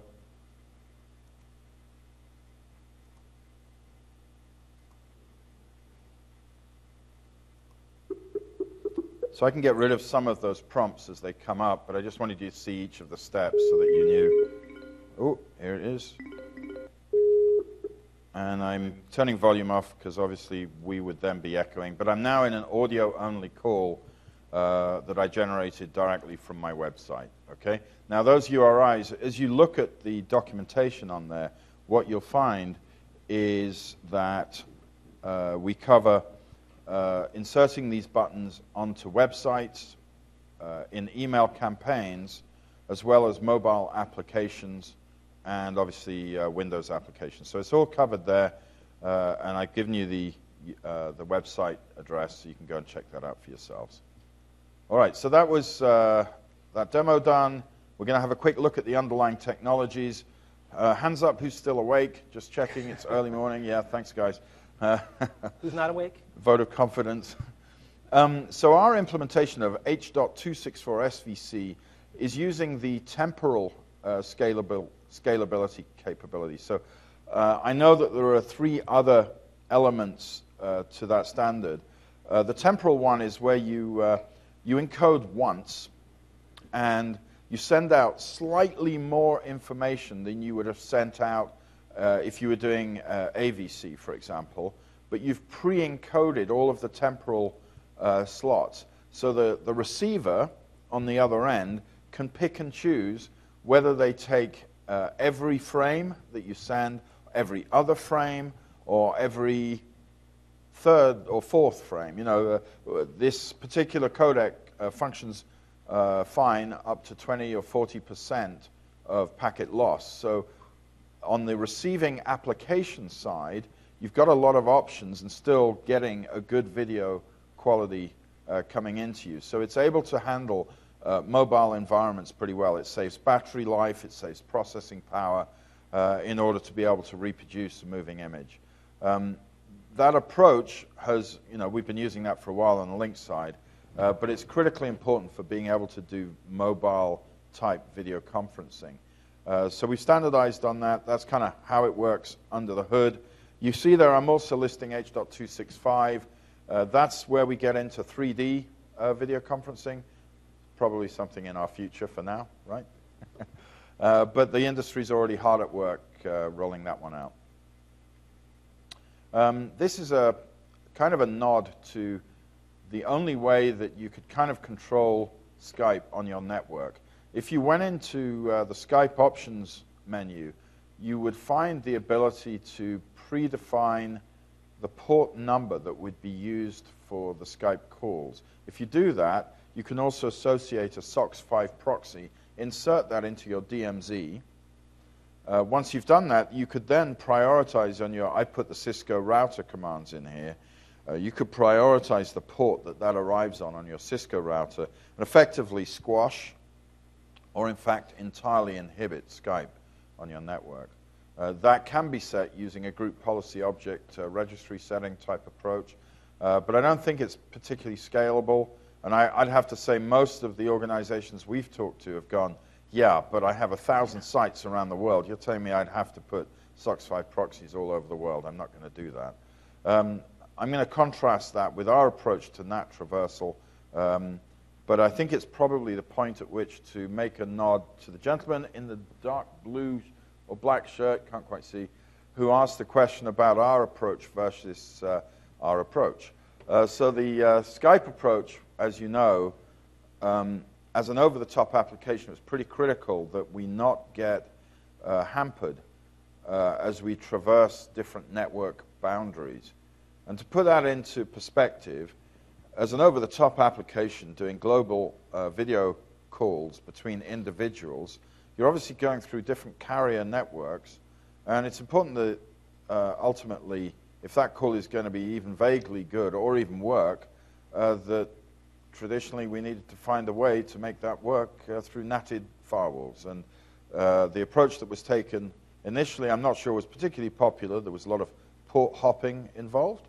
So I can get rid of some of those prompts as they come up, but I just wanted you to see each of the steps so that you knew. Oh, here it is. And I'm turning volume off because obviously we would then be echoing. But I'm now in an audio-only call that I generated directly from my website. Okay. Now those URIs, as you look at the documentation on there, what you'll find is that we cover inserting these buttons onto websites, in email campaigns, as well as mobile applications, and obviously Windows applications. So it's all covered there, and I've given you the website address, so you can go and check that out for yourselves. All right, so that was that demo done. We're going to have a quick look at the underlying technologies. Hands up who's still awake. Just checking, it's early morning. Yeah, thanks, guys. Who's not awake? Vote of confidence. So our implementation of H.264 SVC is using the temporal scalability capability. So I know that there are 3 other elements to that standard. The temporal one is where you encode once, and you send out slightly more information than you would have sent out if you were doing AVC, for example, but you've pre-encoded all of the temporal slots. So the receiver on the other end can pick and choose whether they take every frame that you send, every other frame, or every third or fourth frame. You know, this particular codec functions fine up to 20 or 40% of packet loss. So on the receiving application side, you've got a lot of options and still getting a good video quality coming into you. So it's able to handle mobile environments pretty well. It saves battery life, it saves processing power in order to be able to reproduce a moving image. That approach has, you know, we've been using that for a while on the Lync side, but it's critically important for being able to do mobile type video conferencing. So we've standardized on that. That's kind of how it works under the hood. You see there I'm also listing H.265. That's where we get into 3D video conferencing. Probably something in our future for now, right? But the industry's already hard at work rolling that one out. This is a kind of a nod to the only way that you could kind of control Skype on your network. If you went into the Skype options menu, you would find the ability to predefine the port number that would be used for the Skype calls. If you do that, you can also associate a SOX5 proxy, insert that into your DMZ. Once you've done that, you could then prioritize on your, I put the Cisco router commands in here, you could prioritize the port that arrives on your Cisco router and effectively squash or in fact entirely inhibit Skype on your network. That can be set using a group policy object registry setting type approach, but I don't think it's particularly scalable. And I'd have to say most of the organizations we've talked to have gone, yeah, but I have 1,000 sites around the world. You're telling me I'd have to put SOX5 proxies all over the world. I'm not going to do that. I'm going to contrast that with our approach to NAT traversal, but I think it's probably the point at which to make a nod to the gentleman in the dark blue or black shirt, can't quite see, who asked the question about our approach versus our approach. So the Skype approach, as you know, as an over-the-top application, it was pretty critical that we not get hampered as we traverse different network boundaries. And to put that into perspective, as an over-the-top application doing global video calls between individuals, you're obviously going through different carrier networks, and it's important that ultimately, if that call is going to be even vaguely good or even work, that traditionally we needed to find a way to make that work through NATed firewalls. And the approach that was taken initially, I'm not sure was particularly popular. There was a lot of port hopping involved.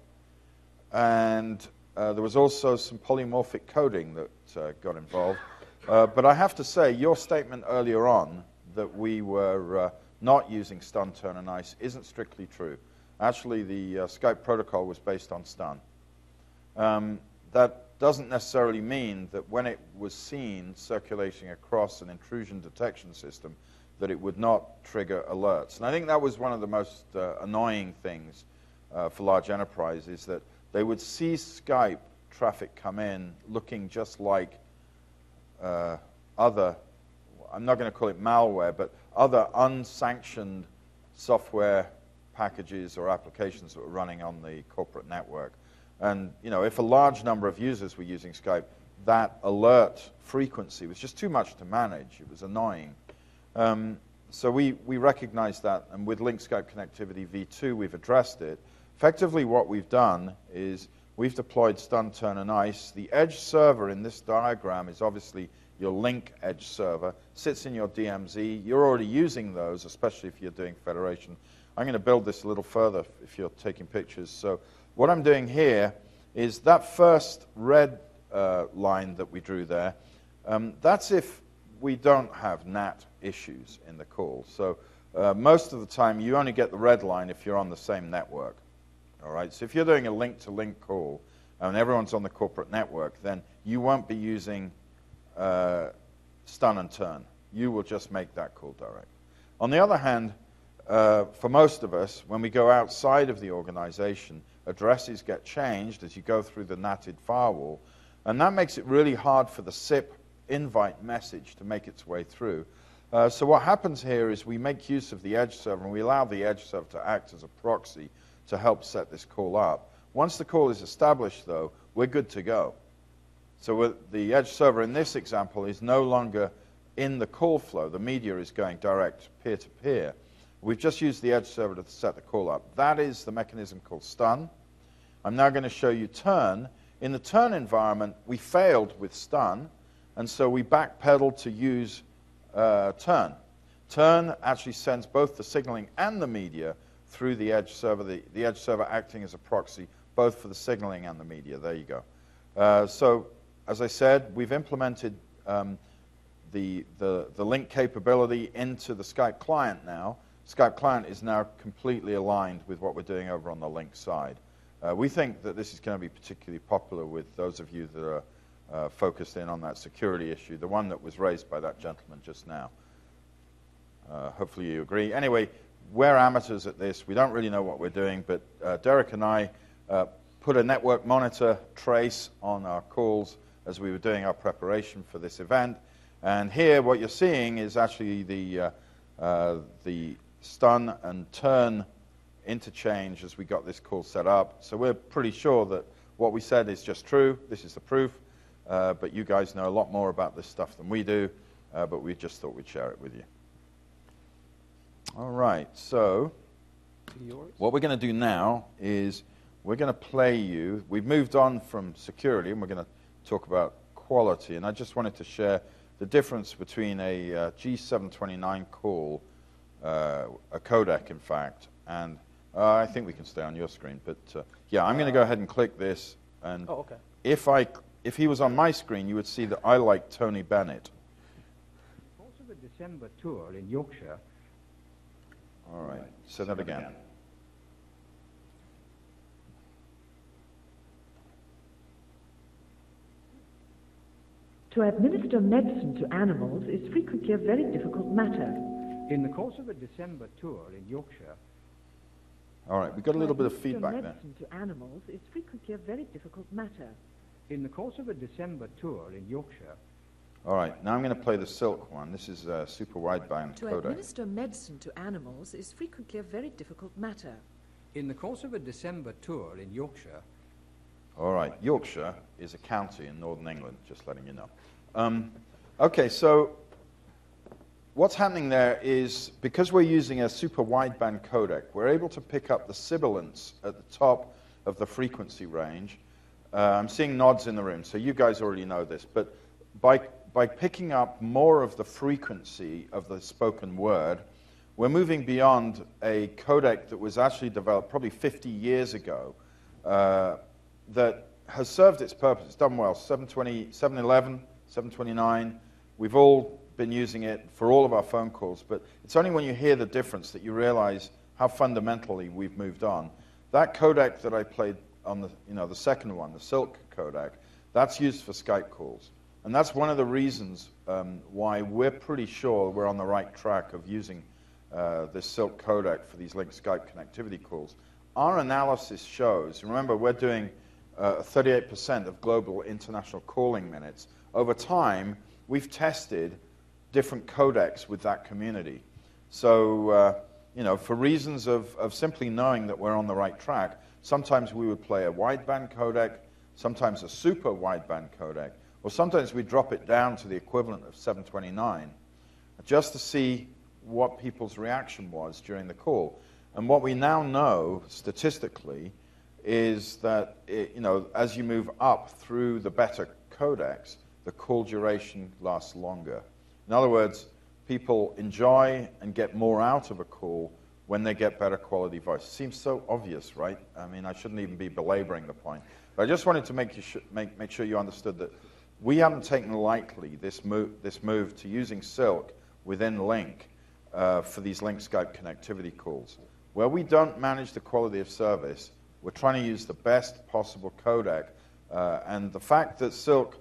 And there was also some polymorphic coding that got involved. But I have to say, your statement earlier on that we were not using stun, turn, and ice isn't strictly true. Actually, the Skype protocol was based on stun. That doesn't necessarily mean that when it was seen circulating across an intrusion detection system that it would not trigger alerts. And I think that was one of the most annoying things for large enterprises, that they would see Skype traffic come in looking just like other, I'm not going to call it malware, but other unsanctioned software packages or applications that were running on the corporate network. And you know, if a large number of users were using Skype, that alert frequency was just too much to manage. It was annoying. So we recognized that, and with Lync Skype Connectivity v2, we've addressed it. Effectively, what we've done is we've deployed stun, turn, and ice. The edge server in this diagram is obviously your Lync edge server. Sits in your DMZ. You're already using those, especially if you're doing federation. I'm going to build this a little further if you're taking pictures. So what I'm doing here is that first red line that we drew there, that's if we don't have NAT issues in the call. So most of the time, you only get the red line if you're on the same network. All right. So if you're doing a link-to-link call and everyone's on the corporate network, then you won't be using stun and turn. You will just make that call direct. On the other hand, for most of us, when we go outside of the organization, addresses get changed as you go through the NATed firewall, and that makes it really hard for the SIP invite message to make its way through. So what happens here is we make use of the edge server, and we allow the edge server to act as a proxy to help set this call up. Once the call is established, though, we're good to go. So the edge server in this example is no longer in the call flow. The media is going direct peer-to-peer. We've just used the edge server to set the call up. That is the mechanism called stun. I'm now going to show you turn. In the turn environment, we failed with stun, and so we backpedaled to use turn. Turn actually sends both the signaling and the media through the edge server, the edge server acting as a proxy, both for the signaling and the media. There you go. So, as I said, we've implemented the link capability into the Skype client now. Skype client is now completely aligned with what we're doing over on the link side. We think that this is going to be particularly popular with those of you that are focused in on that security issue, the one that was raised by that gentleman just now. Hopefully you agree. Anyway, we're amateurs at this. We don't really know what we're doing, but Derek and I put a network monitor trace on our calls as we were doing our preparation for this event. And here what you're seeing is actually the stun and turn interchange as we got this call set up. So we're pretty sure that what we said is just true. This is the proof. But you guys know a lot more about this stuff than we do. But we just thought we'd share it with you. All right. So what we're going to do now is we're going to play you. We've moved on from security, and we're going to talk about quality. And I just wanted to share the difference between a G729 call, a codec, in fact, and I think we can stay on your screen. But yeah, I'm going to go ahead and click this. And okay. If he was on my screen, you would see that I like Tony Bennett. Also the December tour in Yorkshire. All right, say that again. To administer medicine to animals is frequently a very difficult matter. In the course of a December tour in Yorkshire. All right, we've got a little bit of feedback there. Medicine to animals is frequently a very difficult matter. In the course of a December tour in Yorkshire. All right, now I'm going to play the Silk one. This is a super wideband To codec. administer medicine to animals is frequently a very difficult matter. In the course of a December tour in Yorkshire. All right, Yorkshire is a county in northern England, just letting you know. Okay, so what's happening there is, because we're using a super wideband codec, we're able to pick up the sibilance at the top of the frequency range. I'm seeing nods in the room, so you guys already know this, but by picking up more of the frequency of the spoken word, we're moving beyond a codec that was actually developed probably 50 years ago that has served its purpose. It's done well. 720, 711, 729, we've all been using it for all of our phone calls, but it's only when you hear the difference that you realize how fundamentally we've moved on. That codec that I played on the second one, the Silk codec, that's used for Skype calls. And that's one of the reasons why we're pretty sure we're on the right track of using this Silk codec for these linked Skype connectivity calls. Our analysis shows, remember we're doing 38% of global international calling minutes. Over time, we've tested different codecs with that community. So, for reasons of simply knowing that we're on the right track, sometimes we would play a wideband codec, sometimes a super wideband codec, or sometimes we drop it down to the equivalent of 729, just to see what people's reaction was during the call. And what we now know statistically is that as you move up through the better codecs, the call duration lasts longer. In other words, people enjoy and get more out of a call when they get better quality voice. It seems so obvious, right? I mean, I shouldn't even be belaboring the point. But I just wanted to make sure you understood that we haven't taken lightly this move to using Silk within Link for these Link Skype connectivity calls. Where we don't manage the quality of service, we're trying to use the best possible codec. And the fact that Silk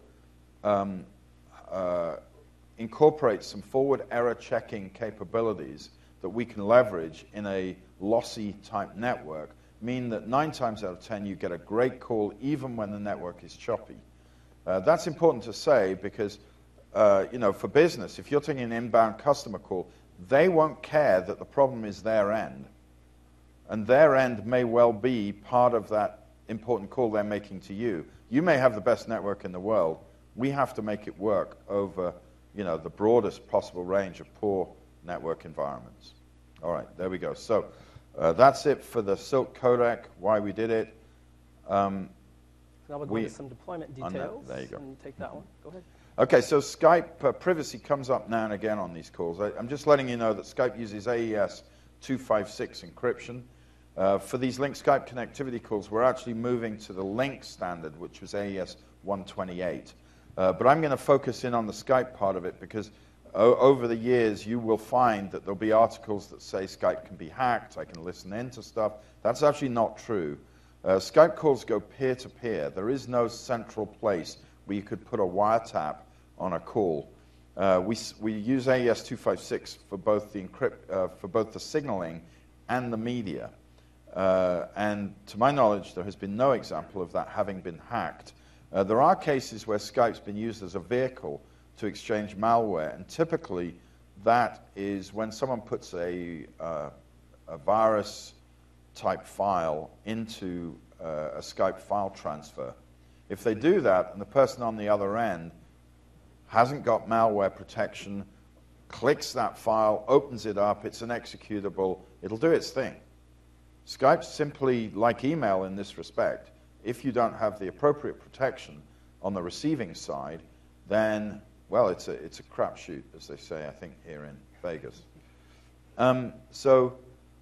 incorporates some forward error checking capabilities that we can leverage in a lossy type network mean that 9 times out of 10 you get a great call even when the network is choppy. That's important to say because for business, if you're taking an inbound customer call, they won't care that the problem is their end. And their end may well be part of that important call they're making to you. You may have the best network in the world. We have to make it work over, the broadest possible range of poor network environments. All right, there we go. So that's it for the Silk codec, why we did it. Now we'll go into some deployment details. There you go. And you take that one. Go ahead. Okay, so Skype privacy comes up now and again on these calls. I'm just letting you know that Skype uses AES 256 encryption. For these link Skype connectivity calls, we're actually moving to the link standard, which was AES 128. But I'm going to focus in on the Skype part of it because over the years you will find that there'll be articles that say Skype can be hacked, I can listen into stuff. That's actually not true. Skype calls go peer-to-peer. There is no central place where you could put a wiretap on a call. We use AES 256 for both the signaling and the media. And to my knowledge, there has been no example of that having been hacked. There are cases where Skype's been used as a vehicle to exchange malware, and typically that is when someone puts a virus-type file into a Skype file transfer. If they do that, and the person on the other end hasn't got malware protection, clicks that file, opens it up, it's an executable, it'll do its thing. Skype's simply like email in this respect. If you don't have the appropriate protection on the receiving side, then, well, it's a crapshoot, as they say, I think, here in Vegas. So,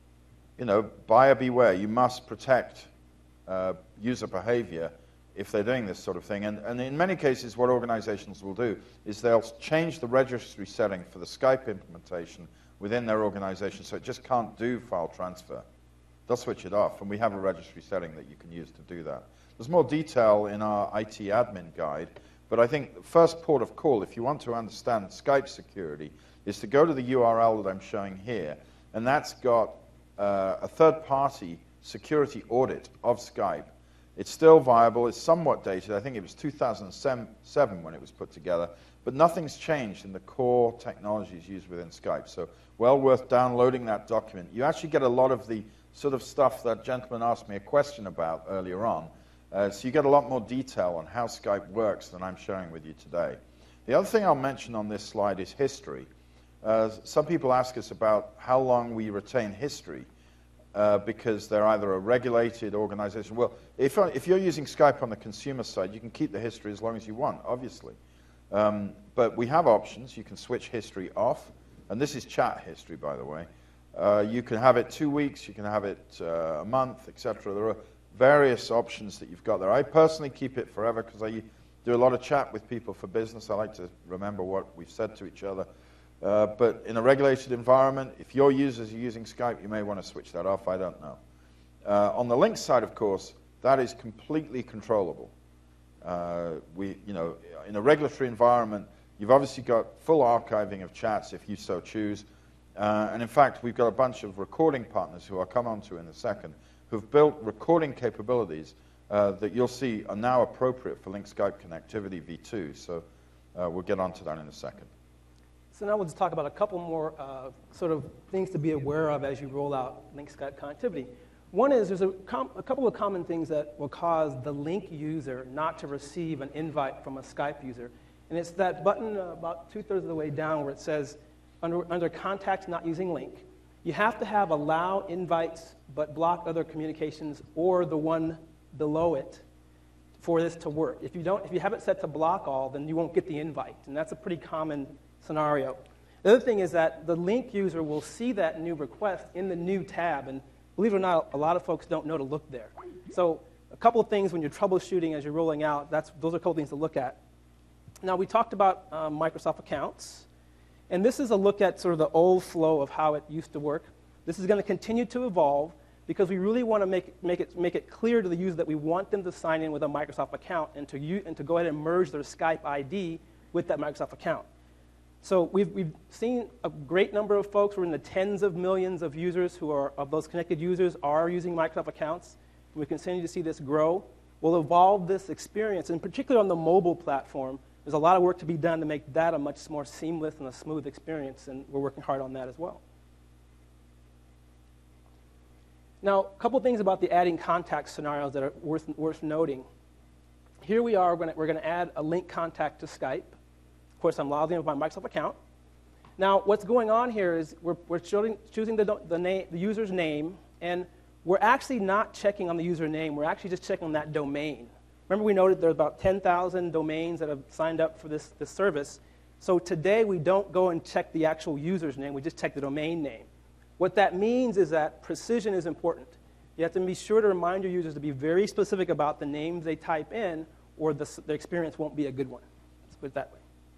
buyer beware. You must protect user behavior if they're doing this sort of thing. And in many cases, what organizations will do is they'll change the registry setting for the Skype implementation within their organization so it just can't do file transfer. They'll switch it off, and we have a registry setting that you can use to do that. There's more detail in our IT admin guide, but I think the first port of call, if you want to understand Skype security, is to go to the URL that I'm showing here, and that's got a third-party security audit of Skype. It's still viable. It's somewhat dated. I think it was 2007 when it was put together, but nothing's changed in the core technologies used within Skype, so well worth downloading that document. You actually get a lot of the sort of stuff that gentleman asked me a question about earlier on. So you get a lot more detail on how Skype works than I'm sharing with you today. The other thing I'll mention on this slide is history. Some people ask us about how long we retain history because they're either a regulated organization. Well, if you're using Skype on the consumer side, you can keep the history as long as you want, obviously. But we have options. You can switch history off. And this is chat history, by the way. You can have it 2 weeks, you can have it a month, etc. There are various options that you've got there. I personally keep it forever because I do a lot of chat with people for business. I like to remember what we've said to each other. But in a regulated environment, if your users are using Skype, you may want to switch that off. I don't know. On the link side, of course, that is completely controllable. In a regulatory environment, you've obviously got full archiving of chats if you so choose. And in fact, we've got a bunch of recording partners who I'll come on to in a second who've built recording capabilities that you'll see are now appropriate for Link Skype Connectivity v2. So we'll get onto that in a second. So now we'll just talk about a couple more sort of things to be aware of as you roll out Link Skype Connectivity. One is there's a couple of common things that will cause the Link user not to receive an invite from a Skype user. And it's that button about 2/3 of the way down where it says, under Contact Not Using Link, you have to have Allow Invites but Block Other Communications or the one below it for this to work. If you have it set to block all, then you won't get the invite, and that's a pretty common scenario. The other thing is that the Link user will see that new request in the new tab, and believe it or not, a lot of folks don't know to look there. So a couple of things when you're troubleshooting as you're rolling out, those are a couple things to look at. Now, we talked about Microsoft accounts, and this is a look at sort of the old flow of how it used to work. This is going to continue to evolve because we really want to make it clear to the user that we want them to sign in with a Microsoft account and to go ahead and merge their Skype ID with that Microsoft account. So we've seen a great number of folks. We're in the tens of millions of users of those connected users are using Microsoft accounts. We continue to see this grow. We'll evolve this experience, and particularly on the mobile platform, There's a lot of work to be done to make that a much more seamless and a smooth experience, and we're working hard on that as well. Now, a couple things about the adding contact scenarios that are worth noting. Here we are, we're going to add a link contact to Skype. Of course, I'm logged in with my Microsoft account. Now, what's going on here is we're choosing the user's name, and we're actually not checking on the user name. We're actually just checking on that domain. Remember, we noted there's about 10,000 domains that have signed up for this service. So today, we don't go and check the actual user's name. We just check the domain name. What that means is that precision is important. You have to be sure to remind your users to be very specific about the names they type in, or the experience won't be a good one. Let's put it that way.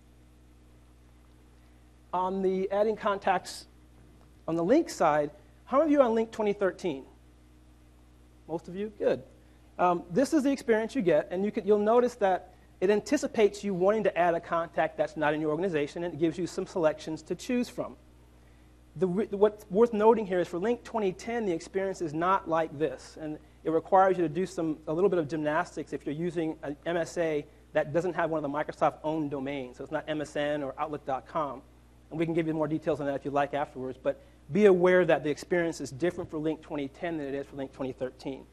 On the adding contacts on the link side, how many of you are on Link 2013? Most of you? Good. This is the experience you get, and you'll notice that it anticipates you wanting to add a contact that's not in your organization, and it gives you some selections to choose from. What's worth noting here is for Link 2010, the experience is not like this, and it requires you to do a little bit of gymnastics if you're using an MSA that doesn't have one of the Microsoft-owned domains, so it's not MSN or Outlook.com. And we can give you more details on that if you like afterwards, but be aware that the experience is different for Link 2010 than it is for Link 2013.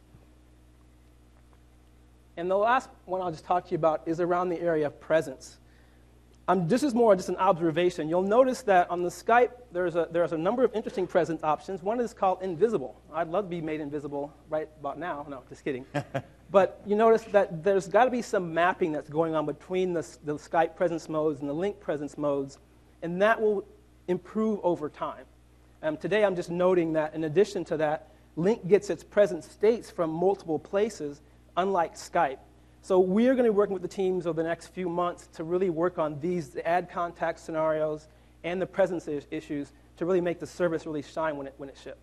And the last one I'll just talk to you about is around the area of presence. This is more just an observation. You'll notice that on the Skype, there's a number of interesting presence options. One is called invisible. I'd love to be made invisible right about now. No, just kidding. But you notice that there's got to be some mapping that's going on between the Skype presence modes and the link presence modes, and that will improve over time. Today, I'm just noting that in addition to that, Link gets its presence states from multiple places, unlike Skype. So we're going to be working with the teams over the next few months to really work on these add contact scenarios and the presence issues to really make the service really shine when it ships.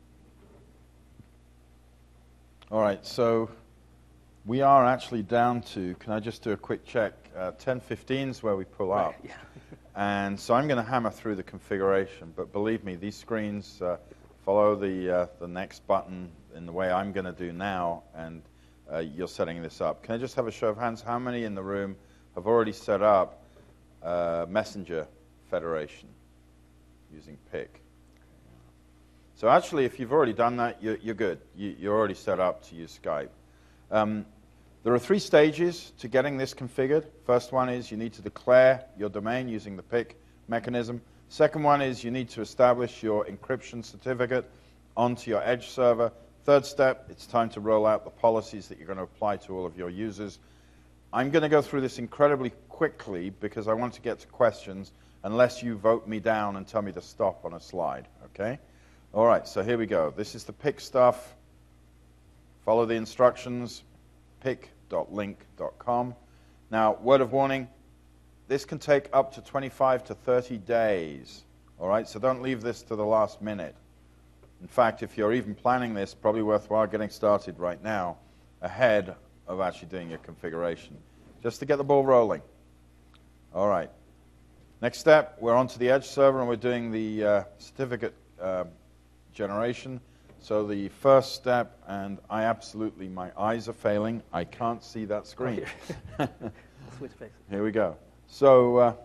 All right, so we are actually down to, can I just do a quick check? 10:15 is where we pull up. Right, yeah. And so I'm going to hammer through the configuration, but believe me, these screens follow the next button in the way I'm going to do now, and you're setting this up. Can I just have a show of hands? How many in the room have already set up Messenger Federation using PIC? So actually, if you've already done that, you're good. You're already set up to use Skype. There are 3 stages to getting this configured. First one is you need to declare your domain using the PIC mechanism. Second one is you need to establish your encryption certificate onto your Edge server. Third step, it's time to roll out the policies that you're going to apply to all of your users. I'm going to go through this incredibly quickly because I want to get to questions unless you vote me down and tell me to stop on a slide, okay? All right, so here we go. This is the PIC stuff. Follow the instructions, pic.link.com. Now, word of warning, this can take up to 25 to 30 days, all right? So don't leave this to the last minute. In fact, if you're even planning this, probably worthwhile getting started right now ahead of actually doing your configuration, just to get the ball rolling. All right. Next step, we're onto the Edge server, and we're doing the certificate generation. So the first step, and my eyes are failing. I can't see that screen. Switch faces. Here we go. So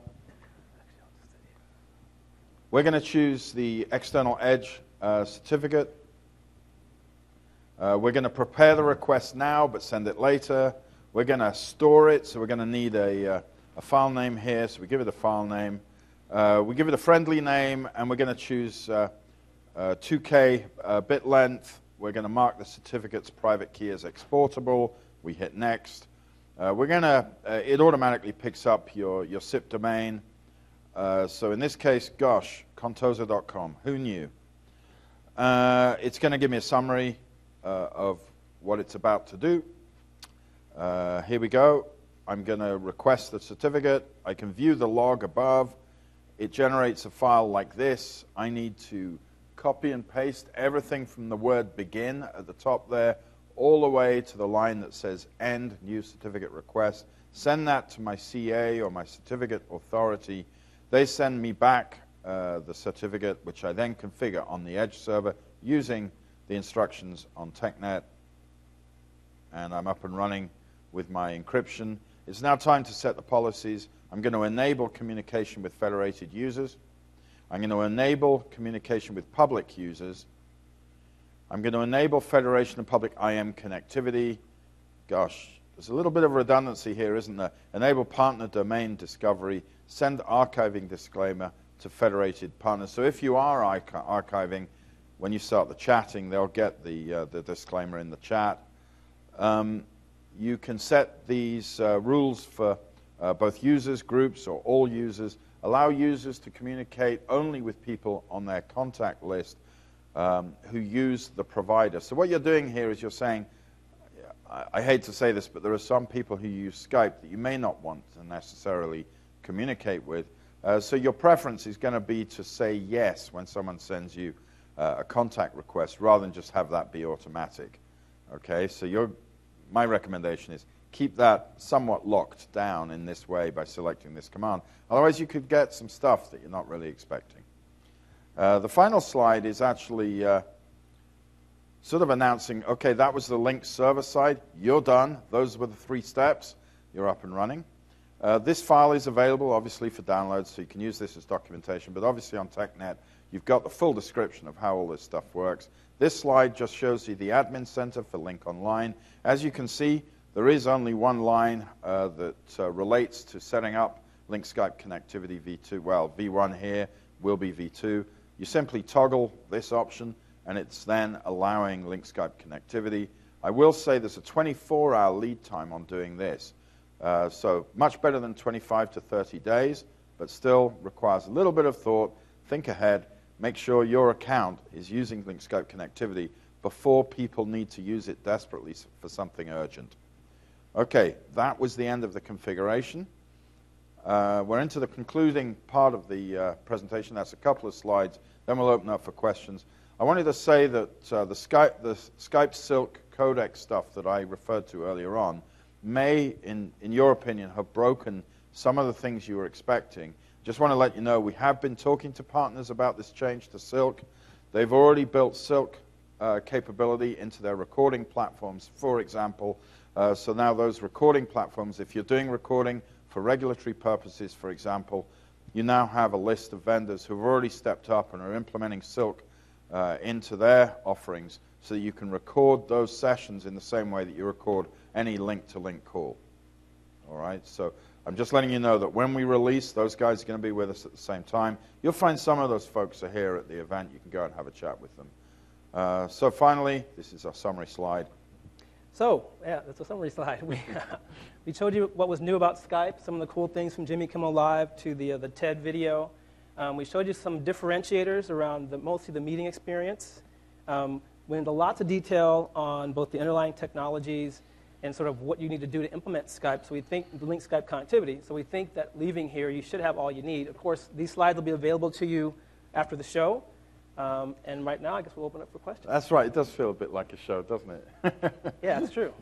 we're going to choose the external Edge certificate. We're going to prepare the request now, but send it later. We're going to store it, so we're going to need a file name here. So we give it a file name. We give it a friendly name, and we're going to choose 2K bit length. We're going to mark the certificate's private key as exportable. We hit next. It automatically picks up your SIP domain. So in this case, gosh, contoso.com. Who knew? It's going to give me a summary of what it's about to do. Here we go. I'm going to request the certificate. I can view the log above. It generates a file like this. I need to copy and paste everything from the word begin at the top there all the way to the line that says end new certificate request. Send that to my CA or my certificate authority. They send me back the certificate, which I then configure on the Edge server using the instructions on TechNet. And I'm up and running with my encryption. It's now time to set the policies. I'm going to enable communication with federated users. I'm going to enable communication with public users. I'm going to enable federation and public IM connectivity. Gosh, there's a little bit of redundancy here, isn't there? Enable partner domain discovery. Send archiving disclaimer to federated partners. So if you are archiving, when you start the chatting, they'll get the disclaimer in the chat. You can set these rules for both users, groups, or all users. Allow users to communicate only with people on their contact list who use the provider. So what you're doing here is you're saying, I hate to say this, but there are some people who use Skype that you may not want to necessarily communicate with. So your preference is going to be to say yes when someone sends you a contact request rather than just have that be automatic. Okay, so my recommendation is keep that somewhat locked down in this way by selecting this command. Otherwise, you could get some stuff that you're not really expecting. The final slide is actually sort of announcing, okay, that was the link server side. You're done. Those were the 3 steps. You're up and running. This file is available, obviously, for download, so you can use this as documentation. But obviously on TechNet, you've got the full description of how all this stuff works. This slide just shows you the admin center for Link Online. As you can see, there is only one line that relates to setting up Link Skype Connectivity V2. Well, V1 here will be V2. You simply toggle this option, and it's then allowing Link Skype Connectivity. I will say there's a 24-hour lead time on doing this. So much better than 25 to 30 days, but still requires a little bit of thought. Think ahead. Make sure your account is using Link Skype Connectivity before people need to use it desperately for something urgent. Okay, that was the end of the configuration. We're into the concluding part of the presentation. That's a couple of slides. Then we'll open up for questions. I wanted to say that the Skype Silk codec stuff that I referred to earlier on may, in your opinion, have broken some of the things you were expecting. Just want to let you know we have been talking to partners about this change to Silk. They've already built Silk capability into their recording platforms, for example. So now those recording platforms, if you're doing recording for regulatory purposes, for example, you now have a list of vendors who've already stepped up and are implementing Silk into their offerings so that you can record those sessions in the same way that you record any link-to-link call. All right, so I'm just letting you know that when we release, those guys are going to be with us at the same time. You'll find some of those folks are here at the event. You can go and have a chat with them. So finally, this is our summary slide. So, yeah, that's a summary slide. We showed you what was new about Skype, some of the cool things from Jimmy Kimmel Live to the TED video. We showed you some differentiators around mostly the meeting experience. Went into lots of detail on both the underlying technologies and sort of what you need to do to implement Skype. So we think the Link Skype connectivity. So we think that leaving here, you should have all you need. Of course, these slides will be available to you after the show. And right now, I guess we'll open up for questions. That's right. It does feel a bit like a show, doesn't it? Yeah, it's true.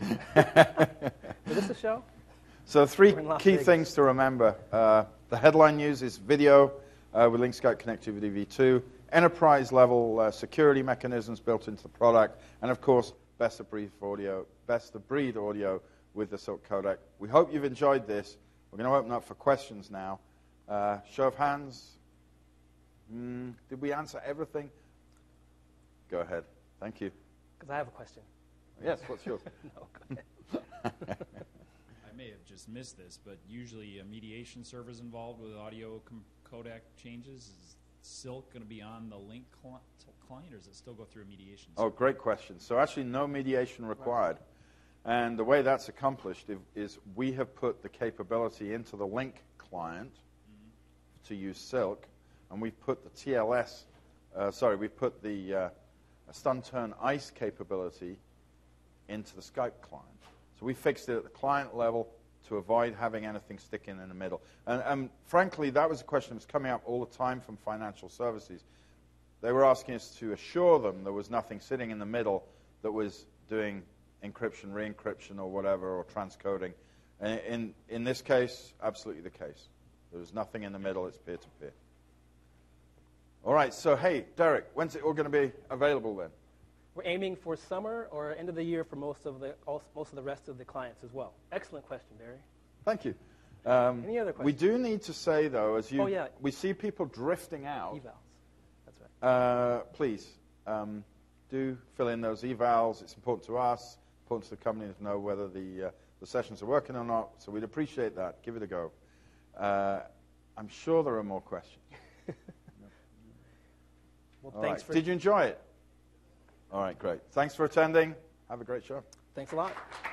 Is this a show? So 3 key Vegas. things to remember. The headline news is video with Link Skype Connectivity V2, enterprise-level security mechanisms built into the product, and of course, best-of-breed audio with the Silk codec. We hope you've enjoyed this. We're going to open up for questions now. Show of hands. Did we answer everything? Go ahead. Thank you. Because I have a question. Yes, what's yours? No, go ahead. I may have just missed this, but usually a mediation server is involved with audio codec changes. Is Silk going to be on the Link client, or does it still go through a mediation server? Oh, great question. So actually no mediation required. And the way that's accomplished is we have put the capability into the Link client to use Silk, and we've put the TLS, we've put the stun-turn ICE capability into the Skype client. So we fixed it at the client level to avoid having anything sticking in the middle. And frankly, that was a question that was coming up all the time from financial services. They were asking us to assure them there was nothing sitting in the middle that was doing encryption, re-encryption, or whatever, or transcoding. In this case, absolutely the case. There's nothing in the middle. It's peer-to-peer. All right, so hey, Derek, when's it all going to be available then? We're aiming for summer or end of the year for most of the rest of the clients as well. Excellent question, Barry. Thank you. Any other We questions? do need to say, though, as you, Oh, yeah. we see people drifting out. Evals. That's right. Please do fill in those evals. It's important to us, important to the company to know whether the sessions are working or not. So we'd appreciate that. Give it a go. I'm sure there are more questions. Well, All thanks right. for. Did you enjoy it? All right, great. Thanks for attending. Have a great show. Thanks a lot.